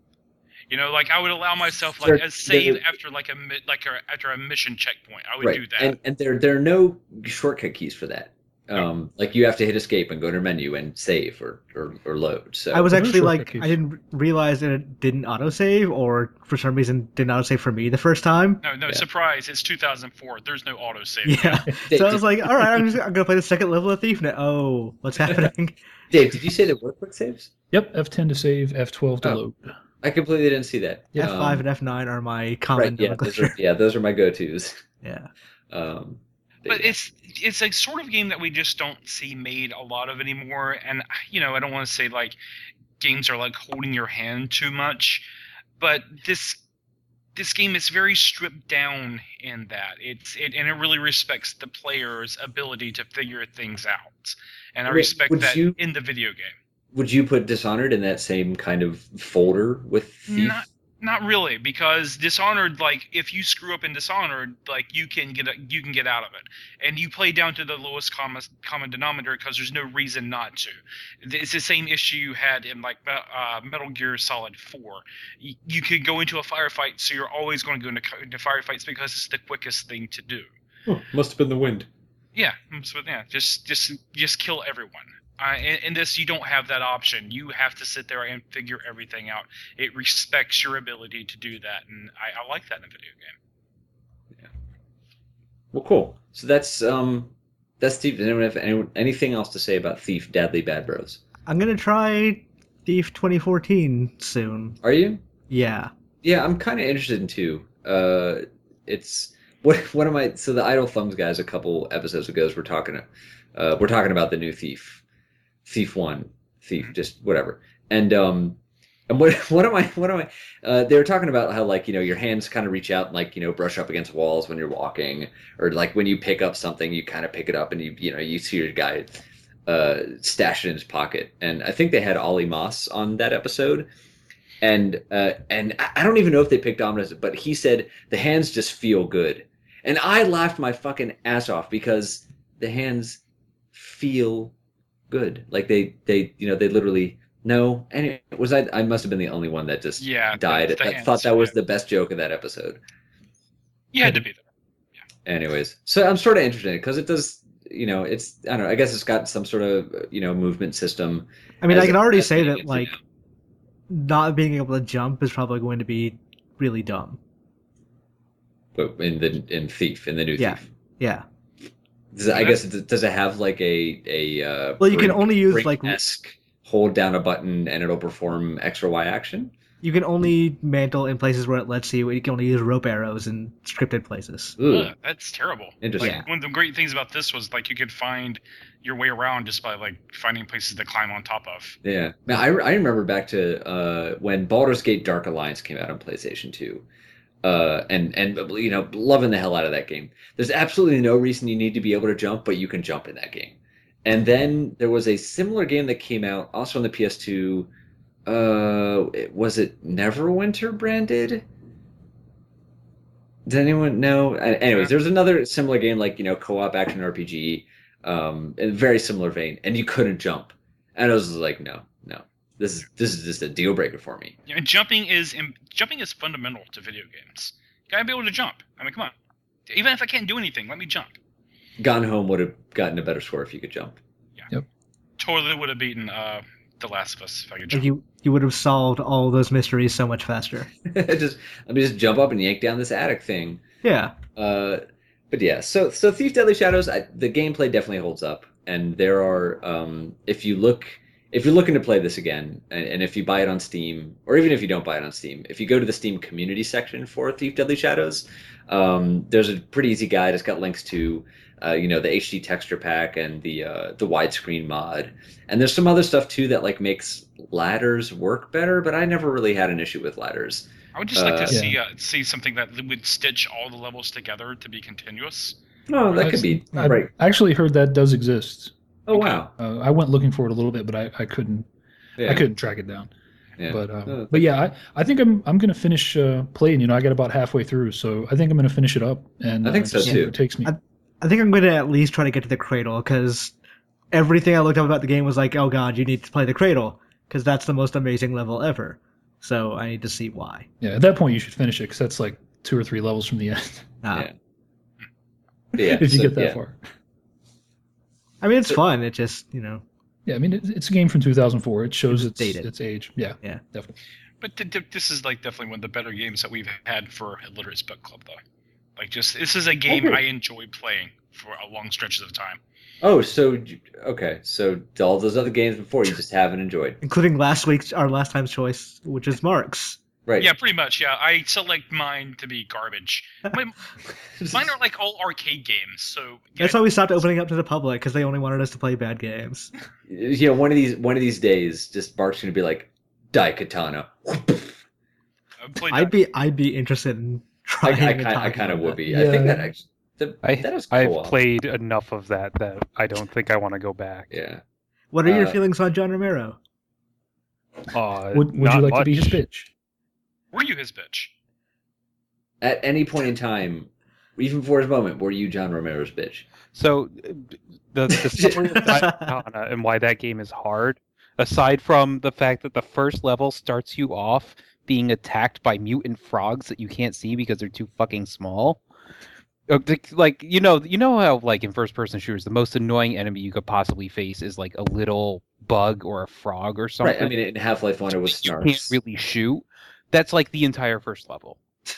You know, like I would allow myself like There- a save there- after like a mi- like a, after a mission checkpoint. I would Right, do that. and and there there are no shortcut keys for that. Um, like you have to hit escape and go to menu and save or or, or load. So I was There are actually shortcut like, keys. I didn't realize that it didn't autosave, or for some reason didn't autosave for me the first time. no, no Yeah. surprise! It's two thousand four. There's no autosave. Yeah. Dave, So I did- was like, all right, I'm, just, I'm gonna play the second level of Thief now. Oh, what's happening? Dave, did you say there were quick saves? Yep, F ten to save, F twelve to Oh. load. I completely didn't see that. F five Um, and F nine are my common right, yeah, those nomenclature. are, yeah, those are my go-tos. Yeah. Um, But yeah. it's it's a sort of game that we just don't see made a lot of anymore. And you know, I don't want to say like games are like holding your hand too much, but this this game is very stripped down in that it's it and it really respects the player's ability to figure things out. And I Would- respect would that you- in the video game. Would you put Dishonored in that same kind of folder with Thief? Not not really, because Dishonored, like if you screw up in Dishonored, like you can get a, you can get out of it, and you play down to the lowest common common denominator because there's no reason not to. It's the same issue you had in like uh, Metal Gear Solid four. You, you could go into a firefight, so you're always going to go into, into firefights because it's the quickest thing to do. Oh, must have been the wind. Yeah, so yeah, just just just kill everyone. Uh, in, in this, you don't have that option. You have to sit there and figure everything out. It respects your ability to do that, and I, I like that in a video game. Well, cool. So that's um, that's Thief. Does anyone have any, anything else to say about Thief Deadly Bad Bros? I'm gonna try Thief twenty fourteen soon. Are you? Yeah. Yeah, I'm kind of interested in two. Uh, it's what one of my so the Idle Thumbs guys a couple episodes ago were talking. Uh, we're talking about the new Thief. Thief one, Thief, just whatever. And um, and what what am I what am I? Uh, they were talking about how like you know your hands kind of reach out and like you know brush up against walls when you're walking, or like when you pick up something, you kind of pick it up and you you know you see your guy uh, stash it in his pocket. And I think they had Ollie Moss on that episode, and uh, and I I don't even know if they picked Ominous, but he said the hands just feel good, and I laughed my fucking ass off because the hands feel good. Like they, they, you know, they literally no. And it was I. I must have been the only one that just Yeah, died. the- the I hands, thought that was yeah. the best joke of that episode. You had to be there. Anyways, so I'm sort of interested because it does. You know, it's I don't know. I guess it's got some sort of you know movement system. I mean, as I can a- already as say being that a- like not being able to jump is probably going to be really dumb. But in the in Thief in the new Yeah. Thief. Yeah. Does it, I guess it, does it have like a a uh, Well, you can Brink- only use, like- Brink-esque hold down a button and it'll perform X or Y action? You can only mantle in places where it lets you. You can only use rope arrows in scripted places. Ooh, Ugh, that's terrible. interesting. Like, one of the great things about this was like you could find your way around just by like finding places to climb on top of. Yeah. Now, I, I remember back to uh, when Baldur's Gate Dark Alliance came out on PlayStation two. Uh, and, and, you know, loving the hell out of that game. There's absolutely no reason you need to be able to jump, but you can jump in that game. And then there was a similar game that came out also on the P S two. Uh, it- was it Neverwinter branded? Does anyone know? Uh, Anyways, there's another similar game like, you know, co-op action R P G, um, in a very similar vein, and you couldn't jump. And I was like, no, no. This is this is just a deal breaker for me. You know, jumping is im- jumping is fundamental to video games. You gotta be able to jump. I mean, come on. Even if I can't do anything, let me jump. Gone Home would have gotten a better score if you could jump. Totally would have beaten uh, The Last of Us. If I could Like jump. you, you would have solved all those mysteries so much faster. just let me just jump up and yank down this attic thing. Yeah. Uh, but yeah, so so Thief Deadly Shadows, I, the gameplay definitely holds up, and there are um, if you look if you're looking to play this again, and, and if you buy it on Steam, or even if you don't buy it on Steam, if you go to the Steam community section for Thief Deadly Shadows, um, there's a pretty easy guide. It's got links to uh, you know the H D texture pack and the uh, the widescreen mod, and there's some other stuff too that like makes ladders work better. But I never really had an issue with ladders. I would just like Uh, to see uh, see something that would stitch all the levels together to be continuous. Oh, that I- could be I right. actually heard that does exist. Oh wow, Uh, I went looking for it a little bit, but I, I couldn't yeah. I couldn't track it down. Yeah. But um, Oh, but yeah, I, I think I'm I'm gonna finish uh, playing. You know, I got about halfway through, so I think I'm gonna finish it up. And I think uh, so, just see too. where it takes me. I- I think I'm going to at least try to get to the cradle, because everything I looked up about the game was like, oh god, you need to play the cradle, because that's the most amazing level ever. So I need to see why. Yeah, at that point you should finish it because that's like two or three levels from the end. Ah. Yeah. Yeah, if you so, get that yeah. far. I mean, it's So- fun. It just, you know. Yeah, I mean it, it's a game from two thousand four. It shows It's its dated. its age. Yeah, Yeah. definitely. But th- th- this is like definitely one of the better games that we've had for Illiterates Book Club, though. Like, just this is a game Okay. I enjoy playing for a long stretches of time. Oh, so okay, so all those other games before you just haven't enjoyed, Including last week's, our last time's choice, which is Mark's. right? Yeah, pretty much. Yeah, I select mine to be garbage. My, mine are like all arcade games, so yeah, That's why we stopped opening up to the public, because they only wanted us to play bad games. You know, one of these one of these days, just Mark's gonna be like, Daikatana. I've played I'd that. be, I'd be interested in I, trying. I, and kind, I talking kind of about would be. that. I think Yeah. that actually, the, I, that is I've cool. played enough of that that I don't think I want to go back. Yeah. What are your Uh, feelings on John Romero? Uh, Would Would not you like to be his much. bitch? Were you his bitch? At any point in time, even for his moment, were you John Romero's bitch? So, uh, the, the story of Daikatana and why that game is hard, aside from the fact that the first level starts you off being attacked by mutant frogs that you can't see because they're too fucking small. Uh, the- Like, you know, you know how, like, in first-person shooters, the most annoying enemy you could possibly face is, like, a little bug or a frog or something. Right. I mean, in Half-Life One, it was you Snarks. can't really shoot. That's like the entire first level.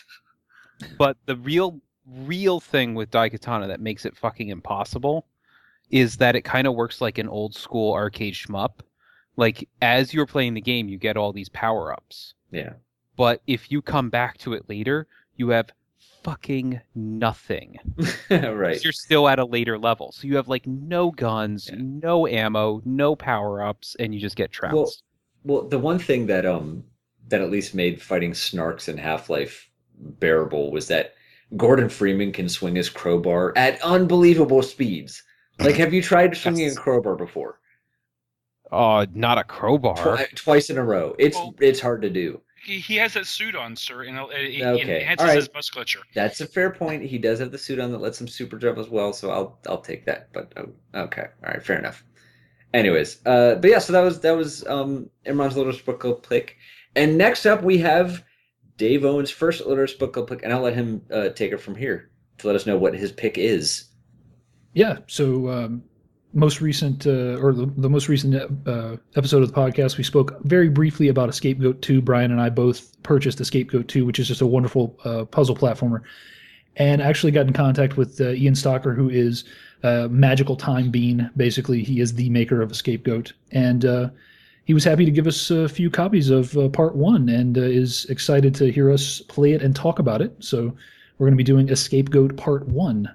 But the real, real thing with Daikatana that makes it fucking impossible is that it kind of works like an old school arcade shmup. Like, as you're playing the game, you get all these power-ups. Yeah. But if you come back to it later, you have fucking nothing. Right. You're still at a later level. So you have, like, no guns, Yeah. no ammo, no power-ups, and you just get trounced. Well, the one thing that um that at least made fighting Snarks in Half-Life bearable was that Gordon Freeman can swing his crowbar at unbelievable speeds. Like, have you tried swinging a crowbar before? Uh, not a crowbar. Twi- twice in a row. It's Well- it's hard to do. He, he has that suit on, sir, and it, it, Okay, it enhances all right. his musculature. That's a fair point. He does have the suit on that lets him super jump as well, so I'll I'll take that. But oh, okay, all right, fair enough. Anyways, uh, but yeah, so that was that was um Imran's Little Book Club pick, and next up we have Dave Owen's first Little Book Club pick, and I'll let him uh, take it from here to let us know what his pick is. Yeah. So um, most recent uh, or the, the most recent uh, episode of the podcast, we spoke very briefly about Escapegoat two. Brian and I both purchased Escapegoat two, which is just a wonderful uh, puzzle platformer, and actually got in contact with uh, Ian Stocker, who is uh, Magical Time Bean. Basically, he is the maker of Escapegoat, and uh, he was happy to give us a few copies of uh, Part One, and uh, is excited to hear us play it and talk about it. So we're going to be doing Escapegoat Part One.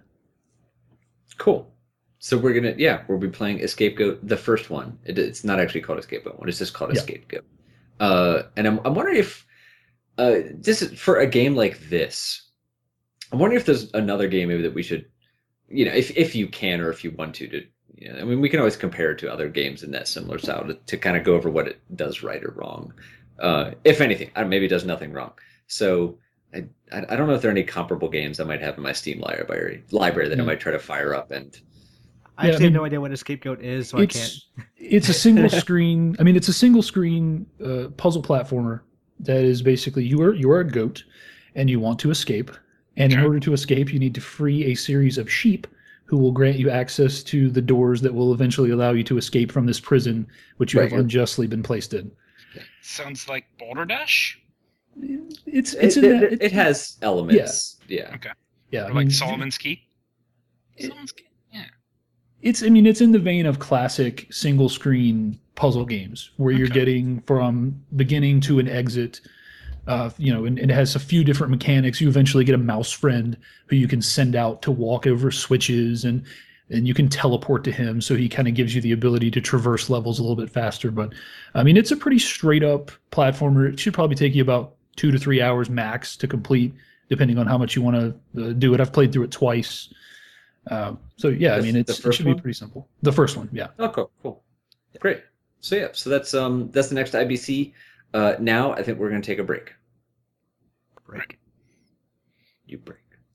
Cool. So we're gonna yeah we'll be playing Escapegoat, the first one. It, it's not actually called Escapegoat one. It's just called Yeah. Escapegoat. Uh, and I'm I'm wondering if uh this is for a game like this. I'm wondering if there's another game maybe that we should, you know, if if you can or if you want to, to you know, I mean, we can always compare it to other games in that similar style to, to kind of go over what it does right or wrong. Uh, if anything, I- maybe it does nothing wrong. So I I I don't know if there are any comparable games I might have in my Steam library library that I Yeah. might try to fire up and. I Yeah, I actually have mean, no idea what a scapegoat is, so I can't. it's it's a single screen. I mean, it's a single screen uh, puzzle platformer that is basically you are you are a goat, and you want to escape. And in Okay. order to escape, you need to free a series of sheep who will grant you access to the doors that will eventually allow you to escape from this prison which you Right. have unjustly been placed in. Sounds like Balderdash. It's it's it, in it, that, it has elements. Yeah. yeah. I Or mean, like Solomon's Key. it- Solomon's Key. Yeah. It's, I mean, it's in the vein of classic single screen puzzle games where you're Okay. getting from beginning to an exit. Uh, you know, and, and it has a few different mechanics. You eventually get a mouse friend who you can send out to walk over switches, and and you can teleport to him, so he kind of gives you the ability to traverse levels a little bit faster. But I mean, it's a pretty straight up platformer. It should probably take you about two to three hours max to complete, depending on how much you want to uh, do it. I've played through it twice. Uh, so yeah, I The- mean, the it's, it first should one? be pretty simple. The first one, yeah. Oh, cool, cool, great. So yeah, so that's um that's the next I B C. Uh, now I think we're gonna take a break. Break. You break.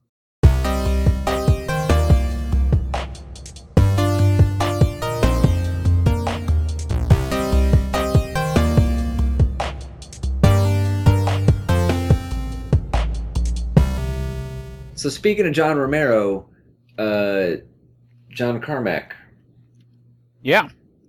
So speaking of John Romero, uh, John Carmack, Yeah.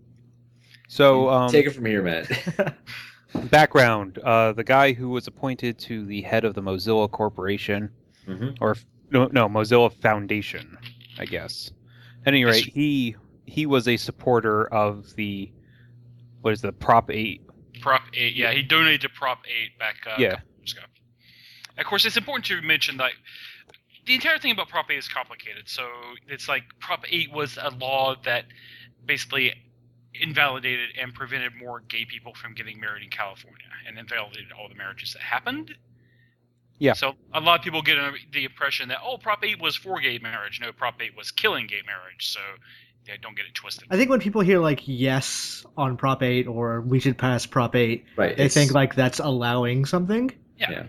So um, take it from here, Matt. background: uh, the guy who was appointed to the head of the Mozilla Corporation, hmm or no, no, Mozilla Foundation, I guess. At any rate, Yes. he he was a supporter of the what is the Prop eight. Prop eight. Yeah, he donated to Prop eight back uh, Yeah. a couple years ago. Of course, it's important to mention that the entire thing about Prop eight is complicated. So it's like Prop eight was a law that basically invalidated and prevented more gay people from getting married in California, and invalidated all the marriages that happened. Yeah. So a lot of people get uh, the impression that, oh, Prop eight was for gay marriage. No, Prop eight was killing gay marriage. So yeah, don't get it twisted. I think when people hear like yes on Prop eight or we should pass Prop eight, Right. they it's- think like that's allowing something. Yeah. yeah.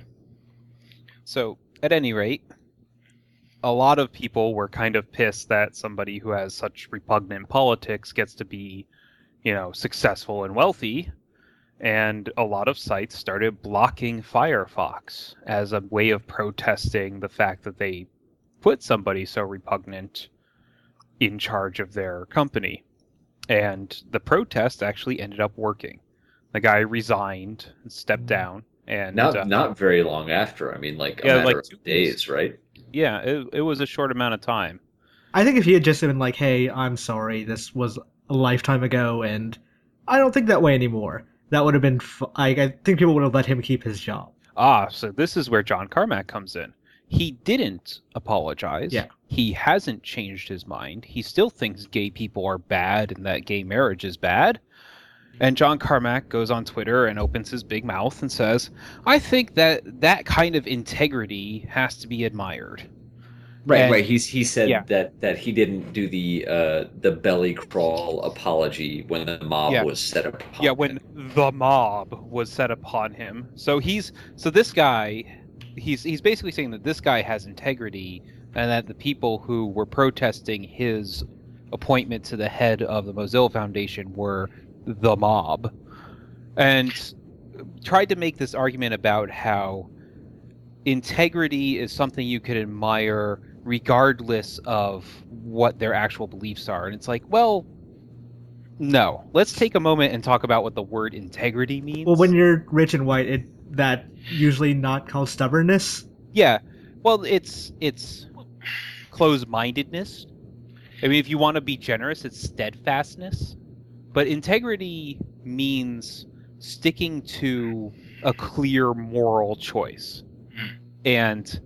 So at any rate, a lot of people were kind of pissed that somebody who has such repugnant politics gets to be, you know, successful and wealthy. And a lot of sites started blocking Firefox as a way of protesting the fact that they put somebody so repugnant in charge of their company. And the protest actually ended up working. The guy resigned and stepped down. And Not uh, not very long after. I mean, like a Yeah, matter like of two days, days. right? yeah, it, it was a short amount of time. I think if he had just been like, "Hey, I'm sorry, this was a lifetime ago, and I don't think that way anymore," that would have been. F- I, I think people would have let him keep his job. Ah, so this is where John Carmack comes in. He didn't apologize. Yeah. He hasn't changed his mind. He still thinks gay people are bad and that gay marriage is bad. And John Carmack goes on Twitter and opens his big mouth and says, I think that that kind of integrity has to be admired. Right, And- right. He's he said yeah. that that he didn't do the uh, the belly crawl apology when the mob Yeah. was set upon Yeah, when him. the mob was set upon him. So he's so this guy he's he's basically saying that this guy has integrity and that the people who were protesting his appointment to the head of the Mozilla Foundation were the mob. And tried to make this argument about how integrity is something you could admire regardless of what their actual beliefs are. And it's like, well, no. Let's take a moment and talk about what the word integrity means. Well, when you're rich and white, it that usually not called stubbornness. Yeah. Well, it's it's closed-mindedness. I mean, if you want to be generous, it's steadfastness. But integrity means sticking to a clear moral choice. And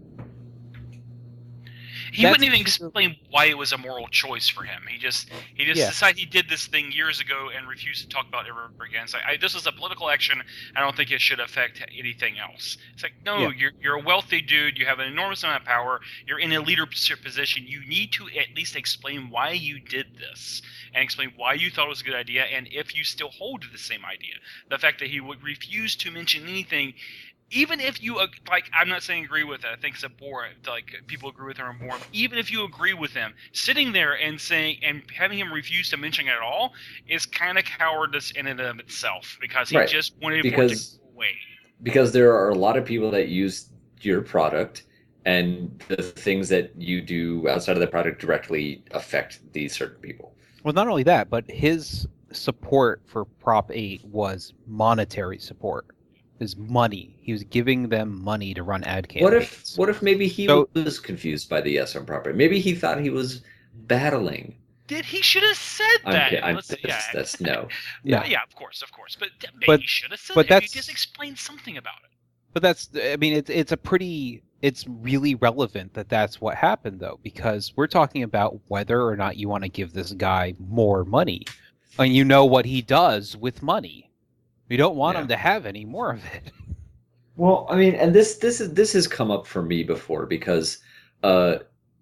He That's- wouldn't even explain why it was a moral choice for him. He just he just Yeah. decided he did this thing years ago and refused to talk about it ever again. It's like, I, this is a political action. I don't think it should affect anything else. It's like, no, Yeah. you're you're a wealthy dude. You have an enormous amount of power. You're in a leadership position. You need to at least explain why you did this and explain why you thought it was a good idea and if you still hold to the same idea. The fact that he would refuse to mention anything. Even if you, like, I'm not saying agree with it. I think it's a bore. Like, people agree with him or more. Even if you agree with him, sitting there and saying, and having him refuse to mention it at all is kind of cowardice in and of itself. Because he Right. just wanted Because- for it to go away. because there are a lot of people that use your product and the things that you do outside of the product directly affect these certain people. Well, not only that, but his support for Prop eight was monetary support. His money. He was giving them money to run ad campaigns. What if what if maybe he So- was confused by the yes on Prop eight? Maybe he thought he was battling. Did he should have said I'm, that? kid- I'm, Let's- that's, yeah, that's no. yeah, No. yeah, of course, of course. But th- maybe But- he should have said but that. Maybe that's- just explain something about it. But that's, I mean, it's it's a pretty, it's really relevant that that's what happened though, because we're talking about whether or not you want to give this guy more money, and you know what he does with money. You don't want Yeah. him to have any more of it. Well, I mean, and this this is this has come up for me before because uh,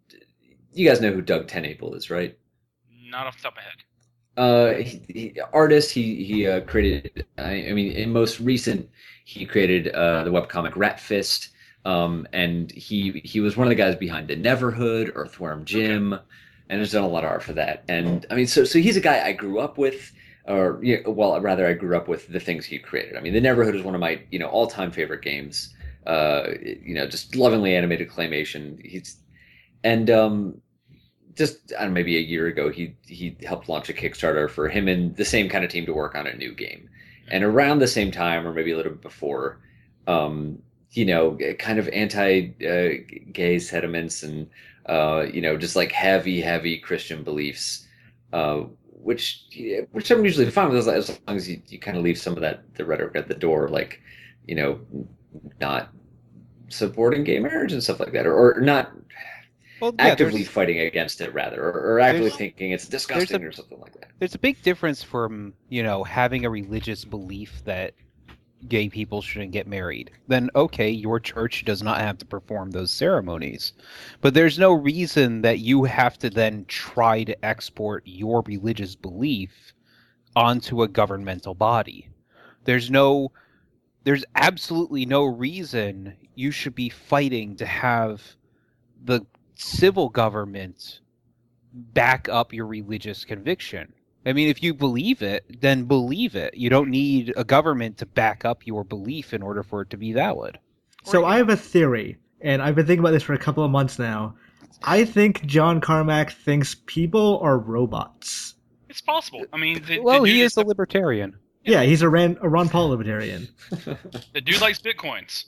you guys know who Doug Tenable is, right? Not off the top of my head. Uh, he, he, artist. He he uh, created. I, I mean, in most recent, he created uh, the webcomic Rat Fist. Um, and he he was one of the guys behind the Neverhood, Earthworm Jim, and has done a lot of art for that. And I mean, so so he's a guy I grew up with, or you know, well, rather I grew up with the things he created. I mean, the Neverhood is one of my you know all time favorite games. Uh, you know, just lovingly animated claymation. He's and um, just I don't know, maybe a year ago, he he helped launch a Kickstarter for him and the same kind of team to work on a new game. And around the same time, or maybe a little bit before, um, you know, kind of anti-gay uh, sentiments and uh, you know, just like heavy, heavy Christian beliefs, uh, which which I'm usually fine with as long as you, you kind of leave some of that the rhetoric at the door, like you know, not supporting gay marriage and stuff like that, or, or not. Well, yeah, actively there's- fighting against it, rather, or, or actively There's- thinking it's disgusting a- or something like that. There's a big difference from, you know, having a religious belief that gay people shouldn't get married. Then, okay, your church does not have to perform those ceremonies. But there's no reason that you have to then try to export your religious belief onto a governmental body. There's no, there's absolutely no reason you should be fighting to have the civil government back up your religious conviction. I mean, if you believe it, then believe it. You don't need a government to back up your belief in order for it to be valid. So I have a theory, and I've been thinking about this for a couple of months now. I think John Carmack thinks people are robots. It's possible. I mean, the, Well, the he dude is a libertarian. Yeah, he's a Ran, a Ron Paul libertarian. the dude likes bitcoins.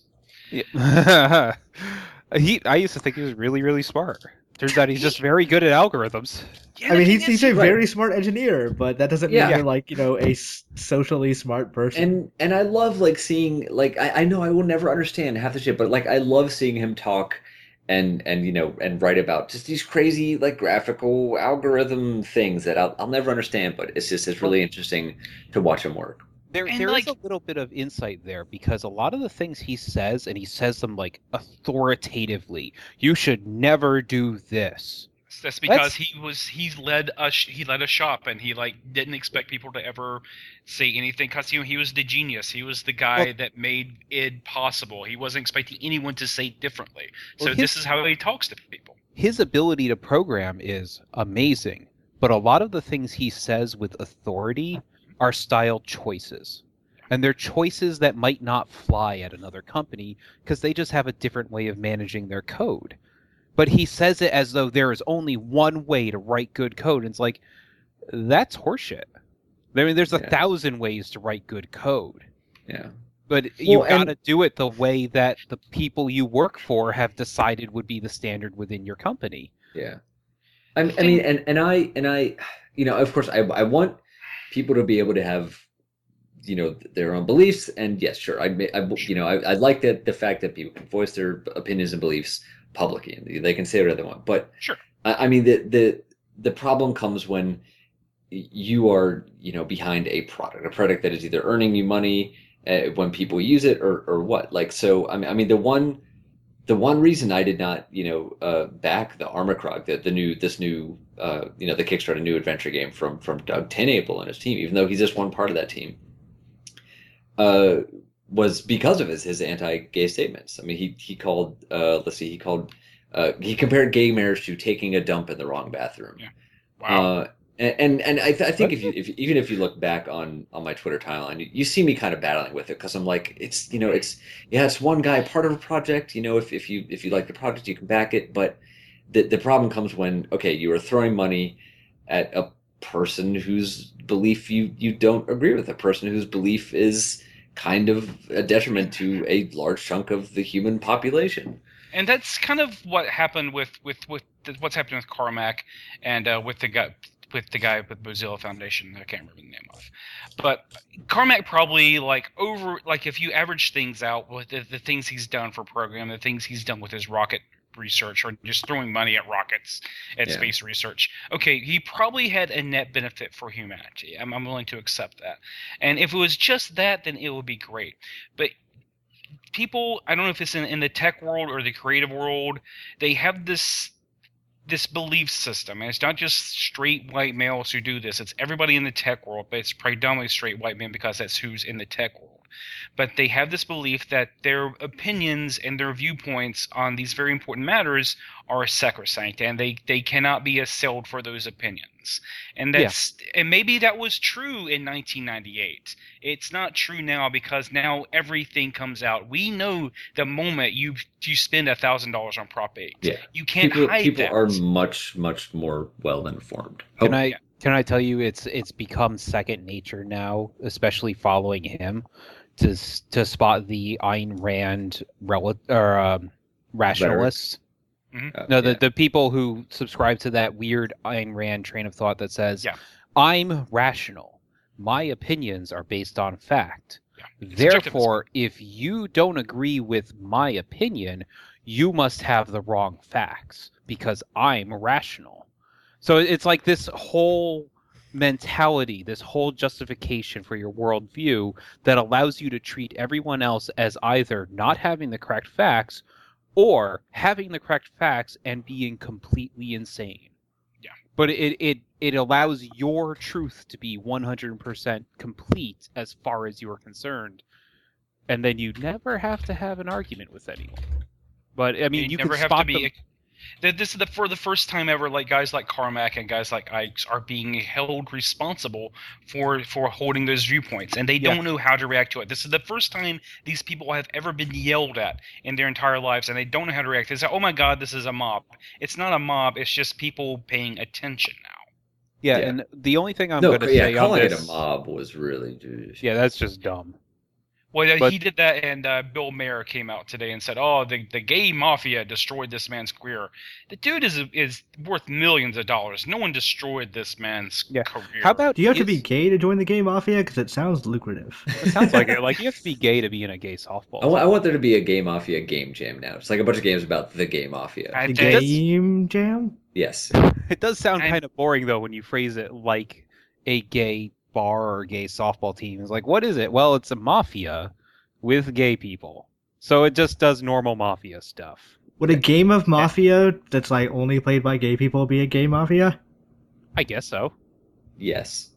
Yeah. he, I used to think he was really, really smart. Turns out he's just very good at algorithms. Yeah, I the mean, thing he's, is, he's a right. very smart engineer, but that doesn't mean Yeah. you're like, you know, a s- socially smart person. And and I love like seeing like I, I know I will never understand half the shit, but like I love seeing him talk and and you know and write about just these crazy like graphical algorithm things that I'll I'll never understand, but it's just it's really interesting to watch him work. There, And, there is like- a little bit of insight there because a lot of the things he says, and he says them like authoritatively. You should never do this. That's because That's- he was he led a sh- he led a shop and he like didn't expect people to ever say anything because he, he was the genius. He was the guy Well- that made it possible. He wasn't expecting anyone to say differently. So Well, this his- is how he talks to people. His ability to program is amazing, but a lot of the things he says with authority are style choices. And they're choices that might not fly at another company because they just have a different way of managing their code. But he says it as though there is only one way to write good code. And it's like, that's horseshit. I mean, there's a Yeah. thousand ways to write good code. Yeah. But you Well, and- gotta do it the way that the people you work for have decided would be the standard within your company. Yeah. I, I mean, and, and I, and I, you know, of course, I, I want people to be able to have, you know, their own beliefs. And yes, sure. I, I you know, I, I like that the fact that people can voice their opinions and beliefs publicly. They can say whatever they want. But Sure. I, I mean, the, the, the problem comes when you are, you know, behind a product, a product that is either earning you money uh, when people use it or, or what. Like, so, I mean, I mean, the one, the one reason I did not, you know, uh, back the Armorkrog, the, the new, this new, uh, you know, the Kickstarter new adventure game from from Doug Tenable and his team, even though he's just one part of that team, uh, was because of his his anti-gay statements. I mean, he he called, uh, let's see, he called, uh, he compared gay marriage to taking a dump in the wrong bathroom. Yeah. Wow. Uh, And and, and I, th- I think if you if, even if you look back on on my Twitter timeline, you, you see me kind of battling with it because I'm like, it's you know, it's yeah, it's one guy part of a project. You know, if if you if you like the project, you can back it. But the the problem comes when okay, you are throwing money at a person whose belief you you don't agree with, a person whose belief is kind of a detriment to a large chunk of the human population. And that's kind of what happened with with with the, what's happening with Carmack and uh, with the guy with the guy with Mozilla Foundation. I can't remember the name of, but Carmack probably like over like if you average things out with the, the things he's done for program, the things he's done with his rocket research or just throwing money at rockets at Yeah. space research. Okay, he probably had a net benefit for humanity. I'm, I'm willing to accept that. And if it was just that, then it would be great. But people, I don't know if it's in, in the tech world or the creative world, they have this this belief system, and it's not just straight white males who do this. It's everybody in the tech world, but it's predominantly straight white men because that's who's in the tech world. But they have this belief that their opinions and their viewpoints on these very important matters are sacrosanct, and they, they cannot be assailed for those opinions. And that's and maybe that was true in nineteen ninety-eight. It's not true now because now everything comes out. We know the moment you you spend a thousand dollars on Prop eight. Yeah. You can't People hide people that. are much much more well informed. Can Oh, I yeah. can I tell you it's it's become second nature now, especially following him, to s- to spot the Ayn Rand rel- or um, rationalists. uh, No, the, yeah. the people who subscribe to that weird Ayn Rand train of thought that says, Yeah. I'm rational. My opinions are based on fact. Yeah. It's Therefore, if you don't agree with my opinion, you must have the wrong facts because I'm rational. So it's like this whole mentality, this whole justification for your worldview that allows you to treat everyone else as either not having the correct facts or having the correct facts and being completely insane. Yeah. But it it, it allows your truth to be one hundred percent complete as far as you are concerned. And then you never have to have an argument with anyone. But I mean, you, you can never have spot to them. be. That this is the for the first time ever, like guys like Carmack and guys like Ikes are being held responsible for for holding those viewpoints, and they Yeah. don't know how to react to it. This is the first time these people have ever been yelled at in their entire lives, and they don't know how to react. They say, "Oh my God, this is a mob." It's not a mob. It's just people paying attention now. Yeah, Yeah. and the only thing I'm no, going to yeah, say on calling this, it a mob was really dude. yeah, that's just dumb. Well, uh, But- he did that, and uh, Bill Mayer came out today and said, "Oh, the the gay mafia destroyed this man's career." The dude is is worth millions of dollars. No one destroyed this man's Yeah. career. How about Do you have to be is- gay to join the gay mafia? Because it sounds lucrative. It sounds like it. Like you have to be gay to be in a gay softball. I want, I want there to be a Gay Mafia game jam now. It's like a bunch of games about the Gay Mafia. I The did- game jam? Yes. It does sound I- kind of boring though when you phrase it like a gay bar or gay softball team. It's like, what is it? Well, it's a mafia with gay people. So it just does normal mafia stuff. Would a game of mafia that's like only played by gay people be a gay mafia? I guess so. Yes.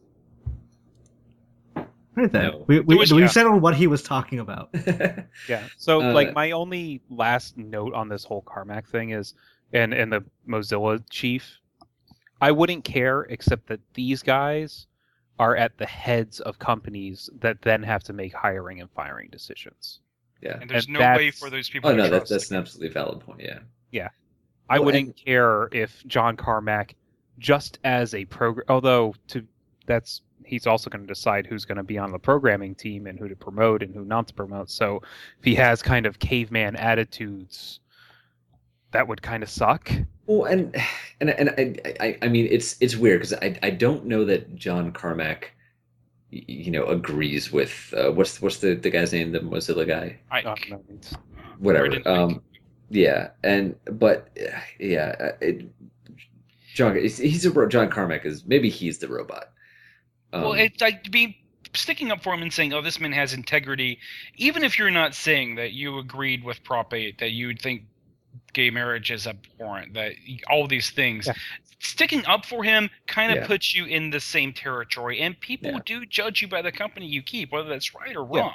Right then. No. We, we, It was- we yeah. settled what he was talking about. Yeah. So Uh, like my only last note on this whole Carmack thing is and and the Mozilla chief, I wouldn't care except that these guys are at the heads of companies that then have to make hiring and firing decisions. Yeah. and there's and no way that's- for those people Oh to no, trust. that's that's an absolutely valid point. Yeah. I Well, wouldn't care if John Carmack, just as a program, although to that's he's also going to decide who's going to be on the programming team and who to promote and who not to promote. So if he has kind of caveman attitudes, that would kind of suck. Well, and and and I I, I mean it's it's weird because I I don't know that John Carmack, y- you know, agrees with uh, what's what's the the guy's name, the Mozilla guy, Ike. Um, no, it's- whatever. Brendan Ike. Um, yeah, and but uh, yeah, uh, it, John he's he's a ro- John Carmack is maybe he's the robot. Um, Well, it's like being sticking up for him and saying, "Oh, this man has integrity," even if you're not saying that you agreed with Prop eight, that you would think gay marriage is abhorrent, that all these things. Yeah. Sticking up for him kind of Yeah. puts you in the same territory, and people Yeah. do judge you by the company you keep, whether that's right or Yeah. wrong.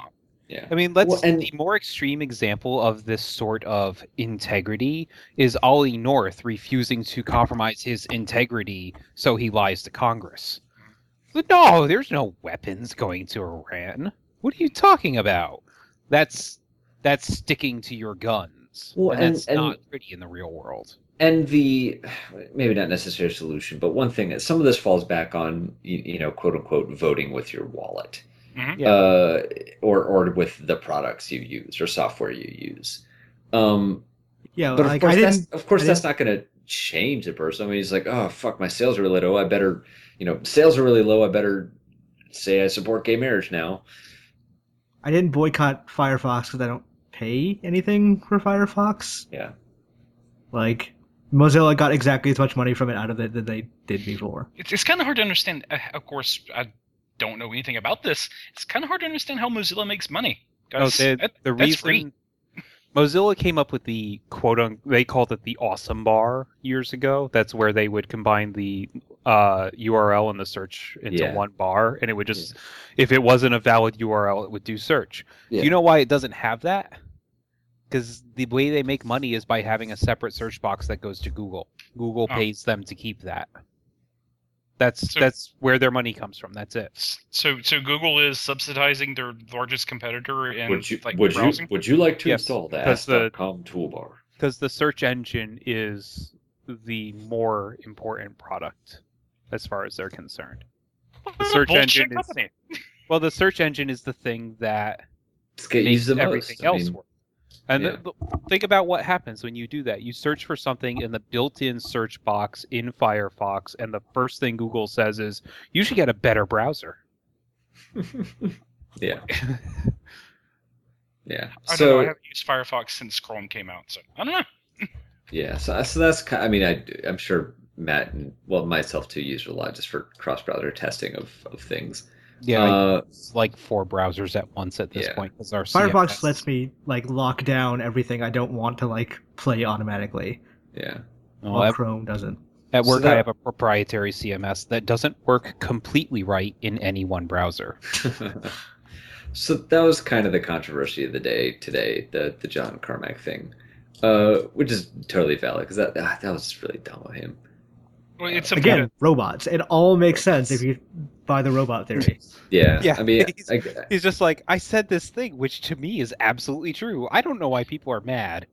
Yeah. I mean, let's Well, and- the more extreme example of this sort of integrity is Ollie North refusing to compromise his integrity, so he lies to Congress. But no, there's no weapons going to Iran. What are you talking about? That's that's sticking to your guns. Well, and and- that's and- not pretty in the real world. And the maybe not necessary solution, but one thing that some of this falls back on, you, you know, quote unquote, voting with your wallet, Mhm. Yeah. uh, or or with the products you use or software you use. Um, Yeah, but of like course, I that's didn't. of course I that's not going to change the person. I mean, he's like, oh fuck, my sales are really low. I better, you know, sales are really low. I better say I support gay marriage now. I didn't boycott Firefox because I don't pay anything for Firefox. Yeah. Like Mozilla got exactly as much money from it out of it that they did before. It's, it's kind of hard to understand. Uh, of course, I don't know anything about this. It's kind of hard to understand how Mozilla makes money. No, 'Cause the, that- the that's free. reason Mozilla came up with the quote un they called it the awesome bar years ago. That's where they would combine the uh, U R L and the search into Yeah. one bar, and it would just, if it wasn't a valid U R L, it would do search. Yeah. Do you know why it doesn't have that? Because the way they make money is by having a separate search box that goes to Google. Google Oh. pays them to keep that. That's So- that's where their money comes from. That's it. So, so Google is subsidizing their largest competitor in Would you like would you browsing. would you like to Yes, install the because the- ask dot com toolbar? Because the search engine is the more important product as far as they're concerned. What the a search bullshit engine is- company. Well, the search engine is the thing that It's get makes used the everything most. I else mean, work. And yeah. the, the- think about what happens when you do that. You search for something in the built-in search box in Firefox, and the first thing Google says is, "You should get a better browser." yeah. Yeah. I don't So know. I haven't used Firefox since Chrome came out, so I don't know. yeah, so, so that's kind. I mean, I I'm sure Matt and well myself too use it a lot just for cross-browser testing of, of things. Yeah, I Uh, use like four browsers at once at this Yeah. point because our Firefox C M S lets me like lock down everything I don't want to like play automatically, yeah. Well, while at, Chrome doesn't. at So work, that- I have a proprietary C M S that doesn't work completely right in any one browser. So that was kind of the controversy of the day today, the the John Carmack thing, uh, which is totally valid because that ah, that was really dumb of him. Well, it's something Again, robots. It all makes sense if you buy the robot theory. Yeah, Yeah, I mean, he's- I, He's just like, I said this thing, which to me is absolutely true. I don't know why people are mad.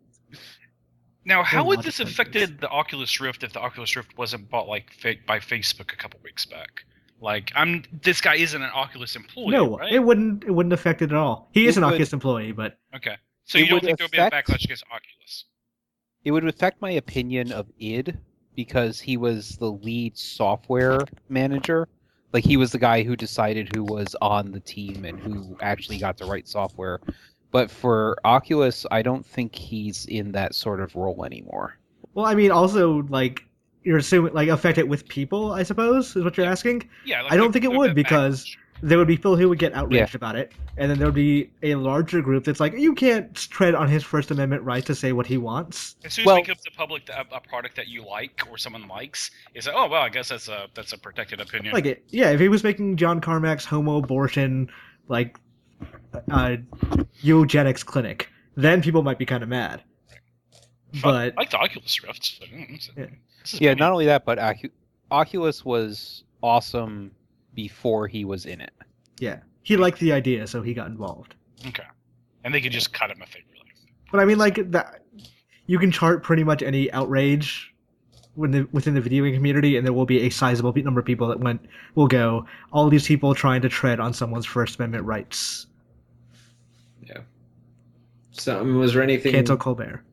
Now, how Or would logic this sensors. affected the Oculus Rift if the Oculus Rift wasn't bought like fa- by Facebook a couple weeks back? Like, I'm this guy isn't an Oculus employee, No, right? it wouldn't. It wouldn't affect it at all. He is It an would- Oculus employee, but Okay, so It you don't would think there'll be a affect- backlash against Oculus? It would affect my opinion of id because he was the lead software manager. Like he was the guy who decided who was on the team and who actually got to write software. But for Oculus, I don't think he's in that sort of role anymore. well, I mean, also like you're assuming like affect it with people. I suppose is what you're asking. Yeah, like, I don't there- think it there'd would be a because backlash. there would be people who would get outraged about it, and then there would be a larger group that's like, you can't tread on his First Amendment right to say what he wants. As soon as Well- it becomes a public a, a product that you like or someone likes, it's like, oh well, I guess that's a that's a protected opinion. Like, it, yeah, if he was making John Carmack's homo abortion like uh, eugenics clinic, then people might be kind of mad. But I like the Oculus Rift. So, mm, it's- Yeah. this is Yeah, pretty- not only that, but Ocu- Oculus was awesome before he was in it. yeah, he liked the idea, so he got involved. okay, and they could just cut him if they really. But I mean, like that, you can chart pretty much any outrage within the, within the video game community, and there will be a sizable pe- number of people that went will go. All these people trying to tread on someone's First Amendment rights. so I mean, was there anything Cancel Colbert.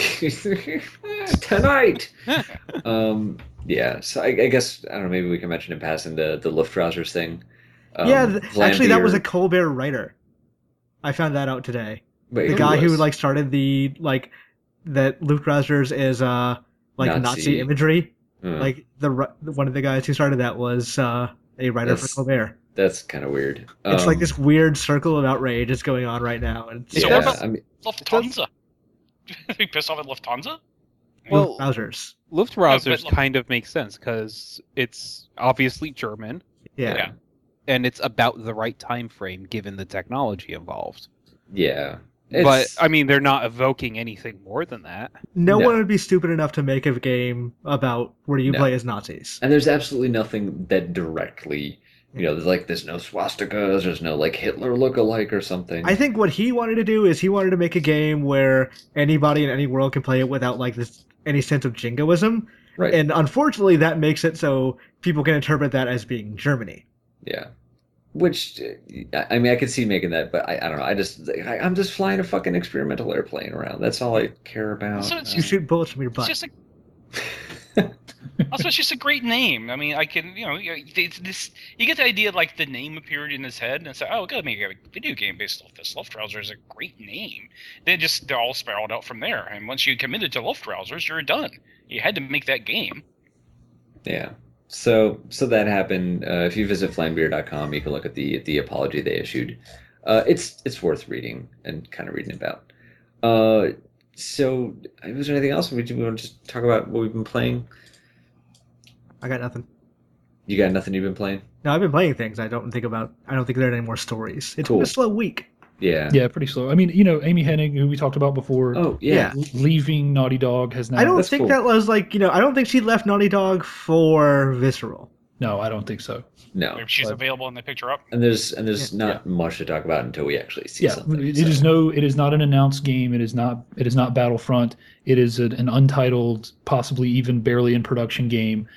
tonight? um, yeah. So I, I guess I don't know. Maybe we can mention in passing the the Luftrausers thing. Um, yeah, th- actually, that was a Vlambeer- Colbert writer. I found that out today. wait, The who guy who was? like started the like that Luftrausers is uh like Nazi, Nazi. imagery. Hmm, Like the ri- one of the guys who started that was uh, a writer for That's- Colbert. that's kind of weird. It's like Um, this weird circle of outrage that's going on right now, and So Yeah, what about- I mean, Lufthansa. Are you pissed off at Lufthansa? Well, Luftrausers. Luftrausers Yeah, but- kind of makes sense because it's obviously German. Yeah. Yeah. and it's about the right time frame given the technology involved. Yeah. But It's- I mean, they're not evoking anything more than that. No, No. one would be stupid enough to make a game about where you No. play as Nazis. And there's absolutely nothing that directly, you know, there's like there's no swastikas, there's no like Hitler look-alike or something. I think what he wanted to do is he wanted to make a game where anybody in any world can play it without like this any sense of jingoism. right. And unfortunately, that makes it so people can interpret that as being Germany. Yeah. Which, uh, I mean, I could see making that, but I, I don't know. I just, I, I'm just flying a fucking experimental airplane around. That's all I care about. So it's You shoot bullets from your It's butt. just a also, it's just a great name. I mean, I can, you know, you- it's this. You get the idea, like the name appeared in his head, and it's like, oh, gotta make a video game based off this. Luftrausers is a great name. They just they're all spiraled out from there. And once you committed to Luftrausers, you're done. You had to make that game. Yeah. So, so that happened. Uh, if you visit flambeer dot com, you can look at the the apology they issued. Uh, it's it's worth reading and kind of reading about. Uh, so, was there anything else? We, we want to just talk about what we've been playing? I got nothing. You got nothing you've been playing? No, I've been playing things. I don't think about. I don't think there are any more stories. It's Cool. been a slow week. Yeah. Yeah, pretty slow. I mean, you know, Amy Hennig, who we talked about before, Oh, yeah. Yeah. leaving Naughty Dog has now. I don't that's think cool. that was like you know. I don't think she left Naughty Dog for Visceral. No, I don't think so. No. If she's but- available and they picked her up. And there's and there's Yeah. not much to talk about until we actually see Yeah, something. it so. is no. It is not an announced game. It is not. It is not Battlefront. It is an, an untitled, possibly even barely in production game.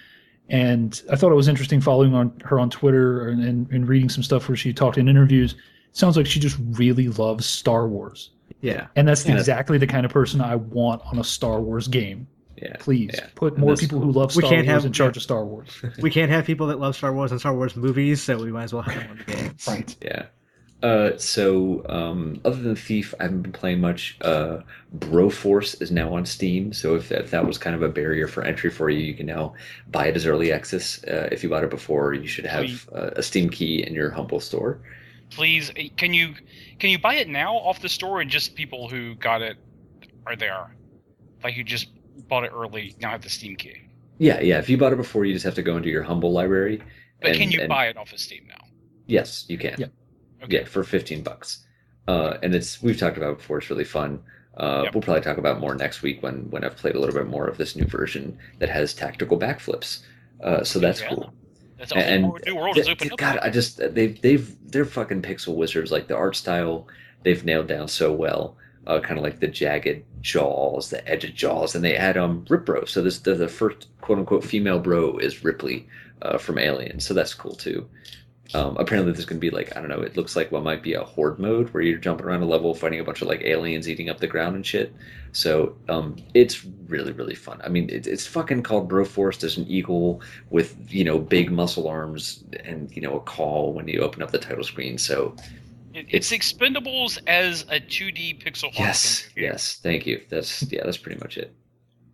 And I thought it was interesting following on her on Twitter and, and, and reading some stuff where she talked in interviews. It sounds like she just really loves Star Wars, Yeah. and that's Yeah. exactly the kind of person I want on a Star Wars game. Yeah. Please Yeah. put And more that's people cool. who love We Star can't Wars have- in charge of Star Wars. We can't have people that love Star Wars and Star Wars movies, so we might as well have them on the games. Right. Yeah. Uh, so, um, other than Thief, I haven't been playing much. Uh, Broforce is now on Steam, so if that, if that was kind of a barrier for entry for you, you can now buy it as early access. Uh, if you bought it before, you should have uh, a Steam key in your humble store. Please, eh, can you can you buy it now off the store, or just people who got it are there? Like who just bought it early now have the Steam key. Yeah, yeah. If you bought it before, you just have to go into your humble library. But and- can you and- buy it off of Steam now? Yes, you can. Yeah. Okay. Yeah, for fifteen bucks. Uh, and it's we've talked about it before. It's really fun. Uh, Yep. We'll probably talk about more next week when when I've played a little bit more of this new version that has tactical backflips. Uh, so that's Yeah. cool. That's a whole And new world th- has opened up. God, I just they've they've they're fucking pixel wizards. Like the art style, they've nailed down so well. Uh, kind of like the jagged jaws, the edged jaws, and they add um Rip Bro. So this the, the first quote unquote female bro is Ripley uh, from Alien. So that's cool too. Um, apparently there's going to be like, I don't know, it looks like what might be a horde mode where you're jumping around a level fighting a bunch of like aliens eating up the ground and shit. So um, it's really, really fun. I mean, it, it's fucking called Broforce. There's an eagle with, you know, big muscle arms and, you know, a call when you open up the title screen. So It, it's Expendables as a two D pixel art yes, game. yes, thank you. That's, yeah, that's pretty much it.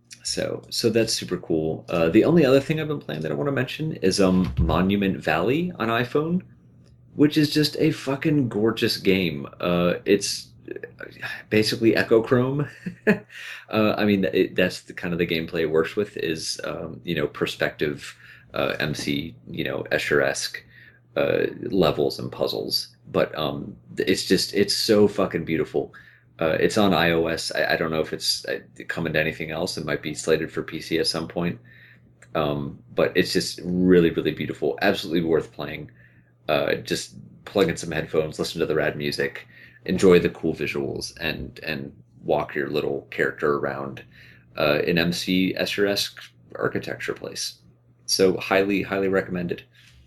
So, so that's super cool. Uh, the only other thing I've been playing that I want to mention is um Monument Valley on iPhone, which is just a fucking gorgeous game. Uh, it's basically Echochrome. uh, I mean, it, that's the kind of the gameplay it works with is um, you know perspective, uh, M C, you know Escher-esque uh, levels and puzzles. But um, it's just it's so fucking beautiful. Uh, it's on iOS. I, I don't know if it's uh, coming to anything else. It might be slated for P C at some point. Um, but it's just really, really beautiful. Absolutely worth playing. Uh, just plug in some headphones, listen to the rad music, enjoy the cool visuals, and and walk your little character around uh, an M C Escher-esque architecture place. So highly, highly recommended.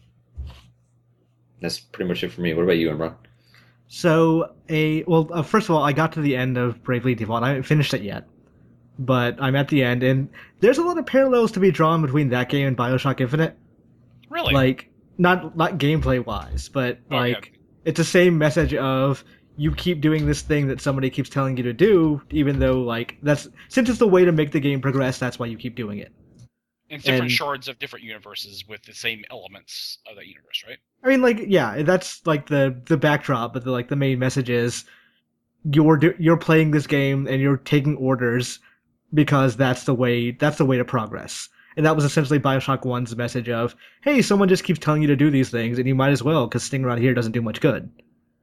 That's pretty much it for me. What about you, Imran? So a well, uh, first of all, I got to the end of Bravely Default. I haven't finished it yet, but I'm at the end, and there's a lot of parallels to be drawn between that game and Bioshock Infinite. Really? Like not not gameplay wise, but Oh, like it's the same message of you keep doing this thing that somebody keeps telling you to do, even though like that's since it's the way to make the game progress. That's why you keep doing it. It's different and- shards of different universes with the same elements of that universe, right? I mean, like, yeah, that's like the the backdrop, but the like the main message is you're do, you're playing this game and you're taking orders because that's the way that's the way to progress. And that was essentially Bioshock one's message of, hey, someone just keeps telling you to do these things, and you might as well, because staying around here doesn't do much good.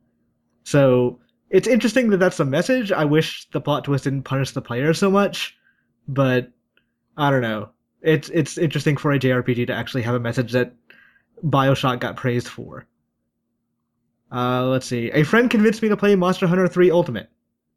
So it's interesting that that's the message. I wish the plot twist didn't punish the player so much, but I don't know. It's it's interesting for a J R P G to actually have a message that Bioshock got praised for. Uh, let's see. A friend convinced me to play Monster Hunter three Ultimate.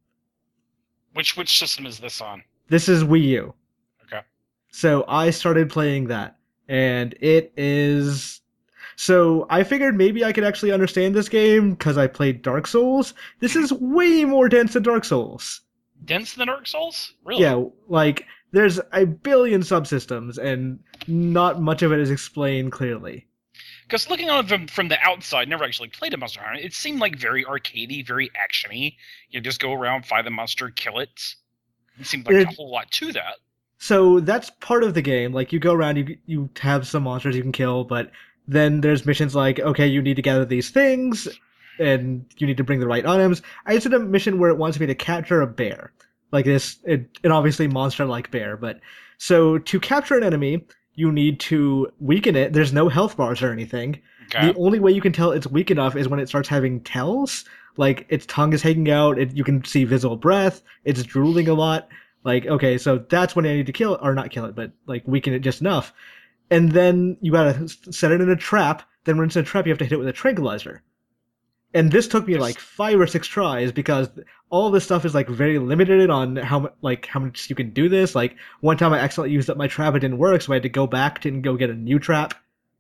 Which which system is this on? This is Wii U. Okay. So I started playing that, and it is... So I figured maybe I could actually understand this game because I played Dark Souls. This is way more dense than Dark Souls. Dense than Dark Souls? Really? Yeah, like, there's a billion subsystems, and not much of it is explained clearly. Because looking on it from, from the outside, never actually played a Monster Hunter, it seemed like very arcadey, very actiony. You just go around, find the monster, kill it. It seemed like It- a whole lot to that. So that's part of the game. Like, you go around, you you have some monsters you can kill, but then there's missions like, okay, you need to gather these things, and you need to bring the right items. I did a mission where it wants me to capture a bear. Like this, it, an obviously monster-like bear. But so to capture an enemy, you need to weaken it. There's no health bars or anything. Okay. The only way you can tell it's weak enough is when it starts having tells. Like, its tongue is hanging out, it, you can see visible breath, it's drooling a lot. Like, okay, so that's when I need to kill it, or not kill it, but, like, weaken it just enough. And then you gotta set it in a trap, then when it's in a trap, you have to hit it with a tranquilizer. And this took me, Yes. like, five or six tries, because all this stuff is, like, very limited on how, mu- like, how much you can do this. Like, one time I accidentally used up my trap, it didn't work, so I had to go back and go get a new trap.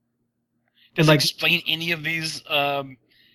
Does and, it like, explain any of these? Um,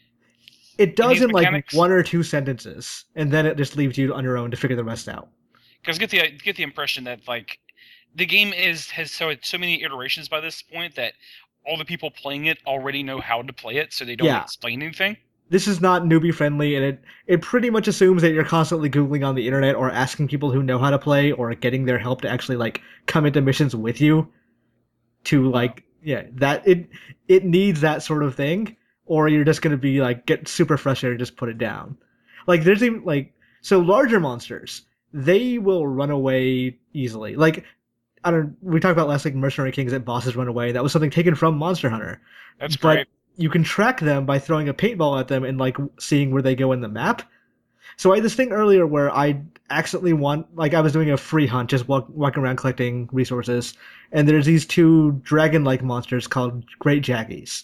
it does these in, like, mechanics? one or two sentences, and then it just leaves you on your own to figure the rest out. Because get the get the impression that like the game is has so so many iterations by this point that all the people playing it already know how to play it, so they don't Yeah. explain anything. This is not newbie friendly, and it, it pretty much assumes that you're constantly Googling on the internet or asking people who know how to play or getting their help to actually, like, come into missions with you to, like, yeah, that, it, it needs that sort of thing, or you're just gonna be, like, get super frustrated and just put it down. Like, there's even, like, so larger monsters, they will run away easily. Like, I don't, we talked about last week Mercenary Kings that bosses run away. That was something taken from Monster Hunter. That's But great. you can track them by throwing a paintball at them and, like, seeing where they go in the map. So I had this thing earlier where I accidentally want, like, I was doing a free hunt, just walk, walking around collecting resources, and there's these two dragon-like monsters called Great Jaggies.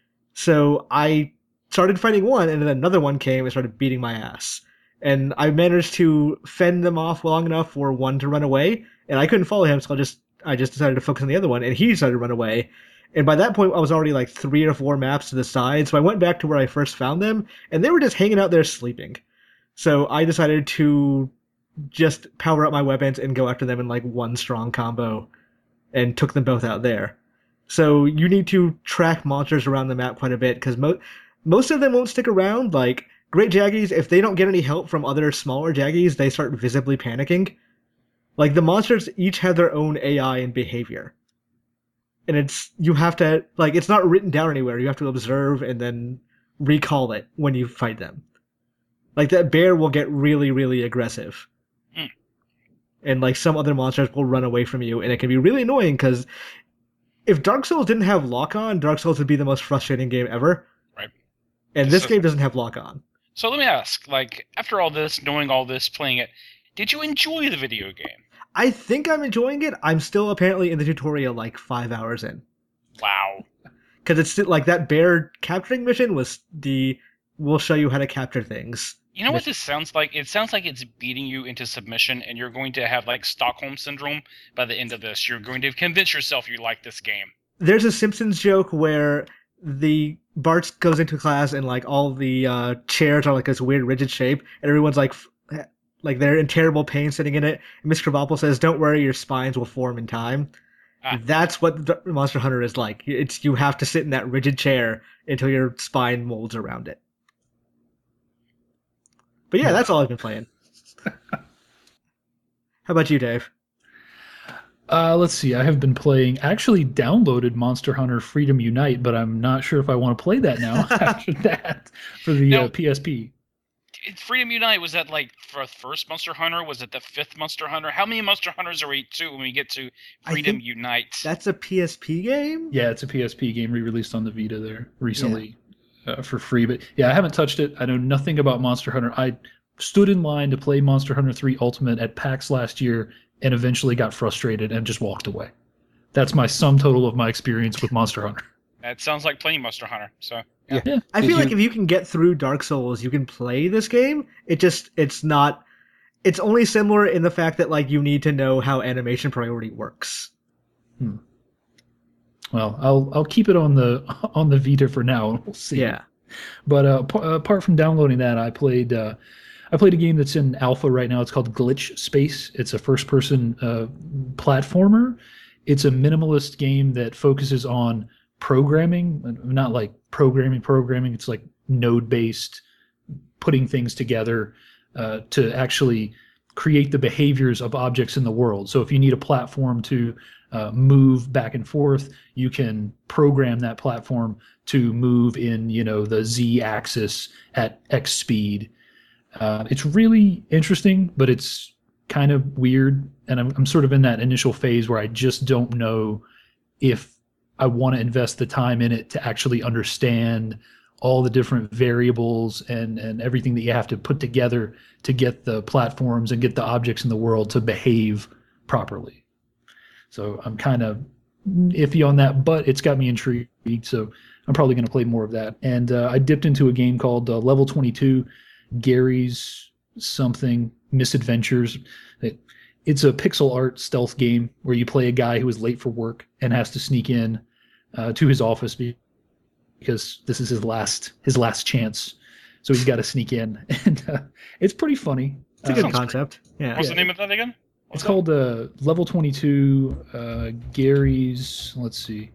So I started fighting one, and then another one came and started beating my ass. And I managed to fend them off long enough for one to run away, and I couldn't follow him, so I just I just decided to focus on the other one, and he decided to run away. And by that point, I was already like three or four maps to the side, so I went back to where I first found them, and they were just hanging out there sleeping. So I decided to just power up my weapons and go after them in like one strong combo, and took them both out there. So you need to track monsters around the map quite a bit, because mo- most of them won't stick around. Like, Great Jaggies, if they don't get any help from other smaller Jaggies, they start visibly panicking. Like, the monsters each have their own A I and behavior. And it's, you have to, like, it's not written down anywhere. You have to observe and then recall it when you fight them. Like, that bear will get really, really aggressive. Mm. And, like, some other monsters will run away from you, and it can be really annoying, because if Dark Souls didn't have lock-on, Dark Souls would be the most frustrating game ever. Right. And this So- game doesn't have lock-on. So let me ask, like, after all this, knowing all this, playing it, did you enjoy the video game? I think I'm enjoying it. I'm still apparently in the tutorial like five hours in. Wow. Because it's still, like, that bear capturing mission was the, we'll show you how to capture things. You know what mission. this sounds like? It sounds like it's beating you into submission, and you're going to have, like, Stockholm Syndrome by the end of this. You're going to convince yourself you like this game. There's a Simpsons joke where the Bart goes into class and, like, all the uh, chairs are like this weird rigid shape, and everyone's like, f- like they're in terrible pain sitting in it. And Mister Krabappel says, "Don't worry, your spines will form in time." Ah. That's what the Monster Hunter is like. It's, you have to sit in that rigid chair until your spine molds around it. But yeah, that's all I've been playing. How about you, Dave? Uh, let's see. I have been playing. Actually, downloaded Monster Hunter Freedom Unite, but I'm not sure if I want to play that now after that for the No. uh, P S P. Freedom Unite, was that like for first Monster Hunter? Was it the fifth Monster Hunter? How many Monster Hunters are we to when we get to I Freedom think Unite? That's a P S P game? Yeah, it's a P S P game re-released on the Vita there recently uh, for free. But yeah, I haven't touched it. I know nothing about Monster Hunter. I stood in line to play Monster Hunter three Ultimate at PAX last year and eventually got frustrated and just walked away. That's my sum total of my experience with Monster Hunter. That sounds like playing Monster Hunter. So yeah. Yeah. I Did feel you- like if you can get through Dark Souls, you can play this game. It just, it's not, it's only similar in the fact that, like, you need to know how animation priority works. Well, I'll I'll keep it on the on the Vita for now, and we'll see. Yeah. But uh, p- apart from downloading that, I played uh, I played a game that's in alpha right now. It's called Glitch Space. It's a first-person uh, platformer. It's a minimalist game that focuses on programming, not like programming programming. It's like node-based, putting things together uh, to actually create the behaviors of objects in the world. So if you need a platform to uh, move back and forth, you can program that platform to move in, you know, the z-axis at X speed. Uh, it's really interesting, but it's kind of weird, and I'm, I'm sort of in that initial phase where I just don't know if I want to invest the time in it to actually understand all the different variables and, and everything that you have to put together to get the platforms and get the objects in the world to behave properly. So I'm kind of iffy on that, but it's got me intrigued, so I'm probably going to play more of that. And uh, I dipped into a game called uh, Level twenty-two, Gary's something Misadventures. It, it's a pixel art stealth game where you play a guy who is late for work and has to sneak in uh, to his office because this is his last his last chance. So he's got to sneak in, and uh, it's pretty funny. It's a good sounds concept. Yeah. What's Yeah. the name of that again? What's It's called uh, Level twenty-two, uh, Gary's, let's see.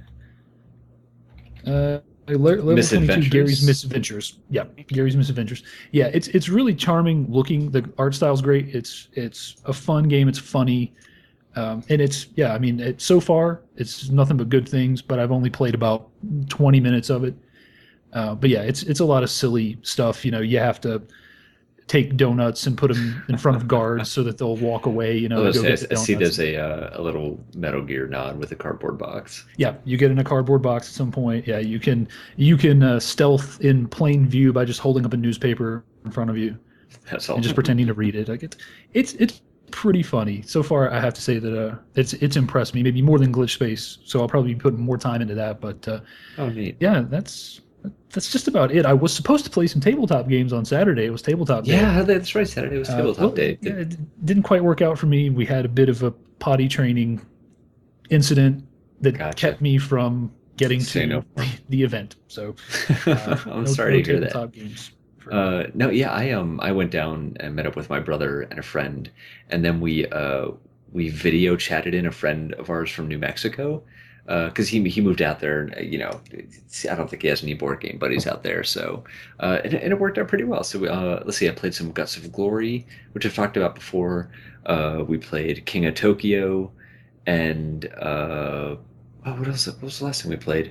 Uh, le- Level twenty-two, Misadventures. Gary's Misadventures. Yeah, Gary's Misadventures. Yeah, it's it's really charming looking. The art style's great. It's it's a fun game. It's funny. Um, and it's, yeah, I mean, it, so far, it's nothing but good things, but I've only played about twenty minutes of it. Uh, but yeah, it's it's a lot of silly stuff. You know, you have to take donuts and put them in front of guards so that they'll walk away. You know, I, to was go gonna get say, the I see donuts. there's a uh, a little Metal Gear nod with a cardboard box. Yeah, you get in a cardboard box at some point. Yeah, you can you can uh, stealth in plain view by just holding up a newspaper in front of you That's all. and just pretending to read it. Like it's it's it's pretty funny so far. I have to say that uh, it's it's impressed me, maybe more than Glitch Space. So I'll probably be putting more time into that. But uh, Oh, neat. yeah, that's that's just about it. I was supposed to play some tabletop games on Saturday. It was tabletop day. Yeah, that's right. Saturday was Uh, tabletop well, day. yeah, it didn't quite work out for me. We had a bit of a potty training incident that Gotcha. kept me from getting Say to no more. the event. So uh, I'm no- sorry no to hear that. tabletop games for- Uh, no, yeah, I um I went down and met up with my brother and a friend, and then we uh we video chatted in a friend of ours from New Mexico, because he he moved out there, and you know, I don't think he has any board game buddies out there, so uh and, and it worked out pretty well. So we, uh let's see, I played some Guts of Glory, which I've talked about before. Uh, we played King of Tokyo, and uh oh, what else? What was the last thing we played?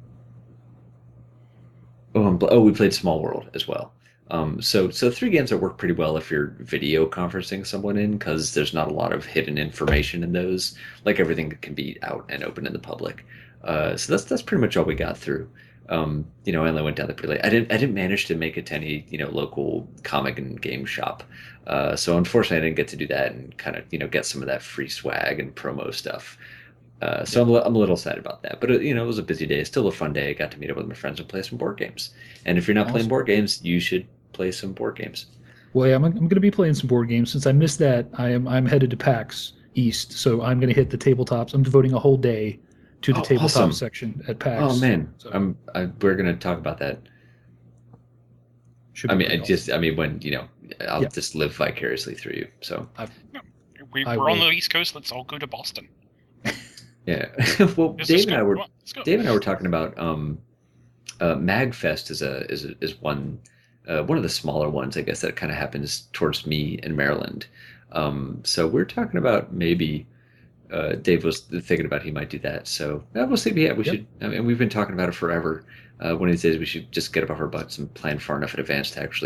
Oh, um, oh, we played Small World as well. Um, so, so three games that work pretty well if you're video conferencing someone in, because there's not a lot of hidden information in those. Like everything can be out and open in the public. Uh, so that's that's pretty much all we got through. Um, you know, I only went down there pretty late. I didn't I didn't manage to make it to any you know local comic and game shop. Uh, so unfortunately, I didn't get to do that and kind of you know get some of that free swag and promo stuff. Uh, so I'm, a li- I'm a little sad about that, but uh, you know it was a busy day. Still a fun day. I got to meet up with my friends and play some board games. And if you're not playing Awesome. board games, you should play some board games. well, yeah, I'm, I'm going to be playing some board games. Since I missed that, I am I'm headed to PAX East, so I'm going to hit the tabletops. I'm devoting a whole day to the Oh, tabletop awesome. section at PAX. Oh man, So- I'm I, we're gonna talk about that. Should I be mean, I pretty just I mean when you know I'll Yeah. just live vicariously through you. So We, I we're on will- the East Coast. Let's all go to Boston. yeah. Well, Let's Dave just and go. I were Come on, let's go. Dave and I were talking about um, uh, MagFest is a is a, is one uh, one of the smaller ones, I guess, that kind of happens towards me in Maryland. Um, so we're talking about maybe uh, Dave was thinking about he might do that. So yeah, we'll see. Yeah, we Yep. should. I mean, we've been talking about it forever. Uh, one of these days, we should just get up off our butts and plan far enough in advance to actually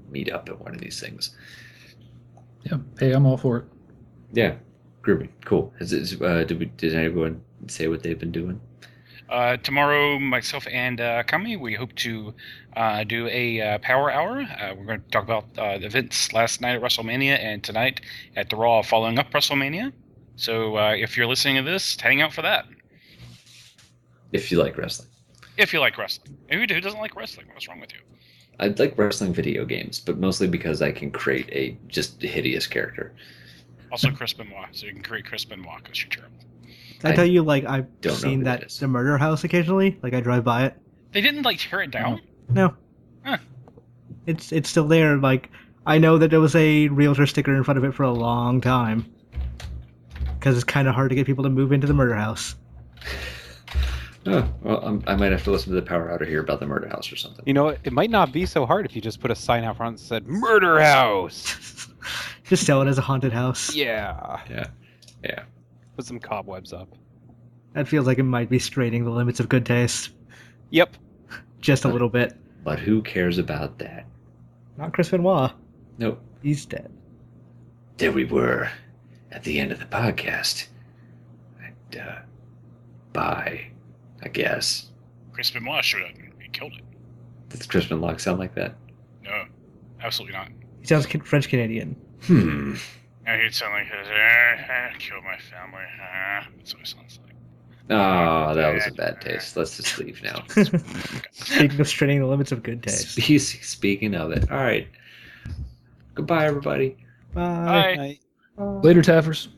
meet up at one of these things. Yeah. Hey, I'm all for it. Yeah, groovy, cool. Is, is, uh, did we? Did anyone say what they've been doing? Uh, tomorrow, myself and uh, Kami, we hope to uh, do a uh, power hour. Uh, we're going to talk about uh, the events last night at WrestleMania and tonight at the Raw following up WrestleMania. So uh, if you're listening to this, hang out for that. If you like wrestling. If you like wrestling. Who, who doesn't like wrestling? What's wrong with you? I like wrestling video games, but mostly because I can create a just hideous character. Also Chris Benoit, so you can create Chris Benoit because you're terrible. I, I tell you, like, I've don't know seen who that that is. the murder house occasionally. Like, I drive by it. They didn't, like, tear it down? No. Huh. It's it's still there. Like, I know that there was a realtor sticker in front of it for a long time. Because it's kind of hard to get people to move into the murder house. Oh, well, I'm, I might have to listen to the Power Hour to hear about the murder house or something. You know, it might not be so hard if you just put a sign out front that said "Murder House." Just sell it as a haunted house. Yeah. Yeah, yeah. Put some cobwebs up. That feels like it might be straining the limits of good taste. Yep. Just a little bit. But who cares about that? Not Chris Benoit. Nope. He's dead. There we were, at the end of the podcast. And, uh, bye, I guess. Chris Benoit showed up and he killed it. Does Chris Benoit sound like that? No, absolutely not. He sounds French Canadian. Hmm. Now he'd sound like, uh, kill my family. Uh, that's what it sounds like. Oh, that was a bad taste. Let's just leave now. Speaking of straining the limits of good taste. Spe- Speaking of it. All right. Goodbye, everybody. Bye. Bye. Bye. Later, Taffers.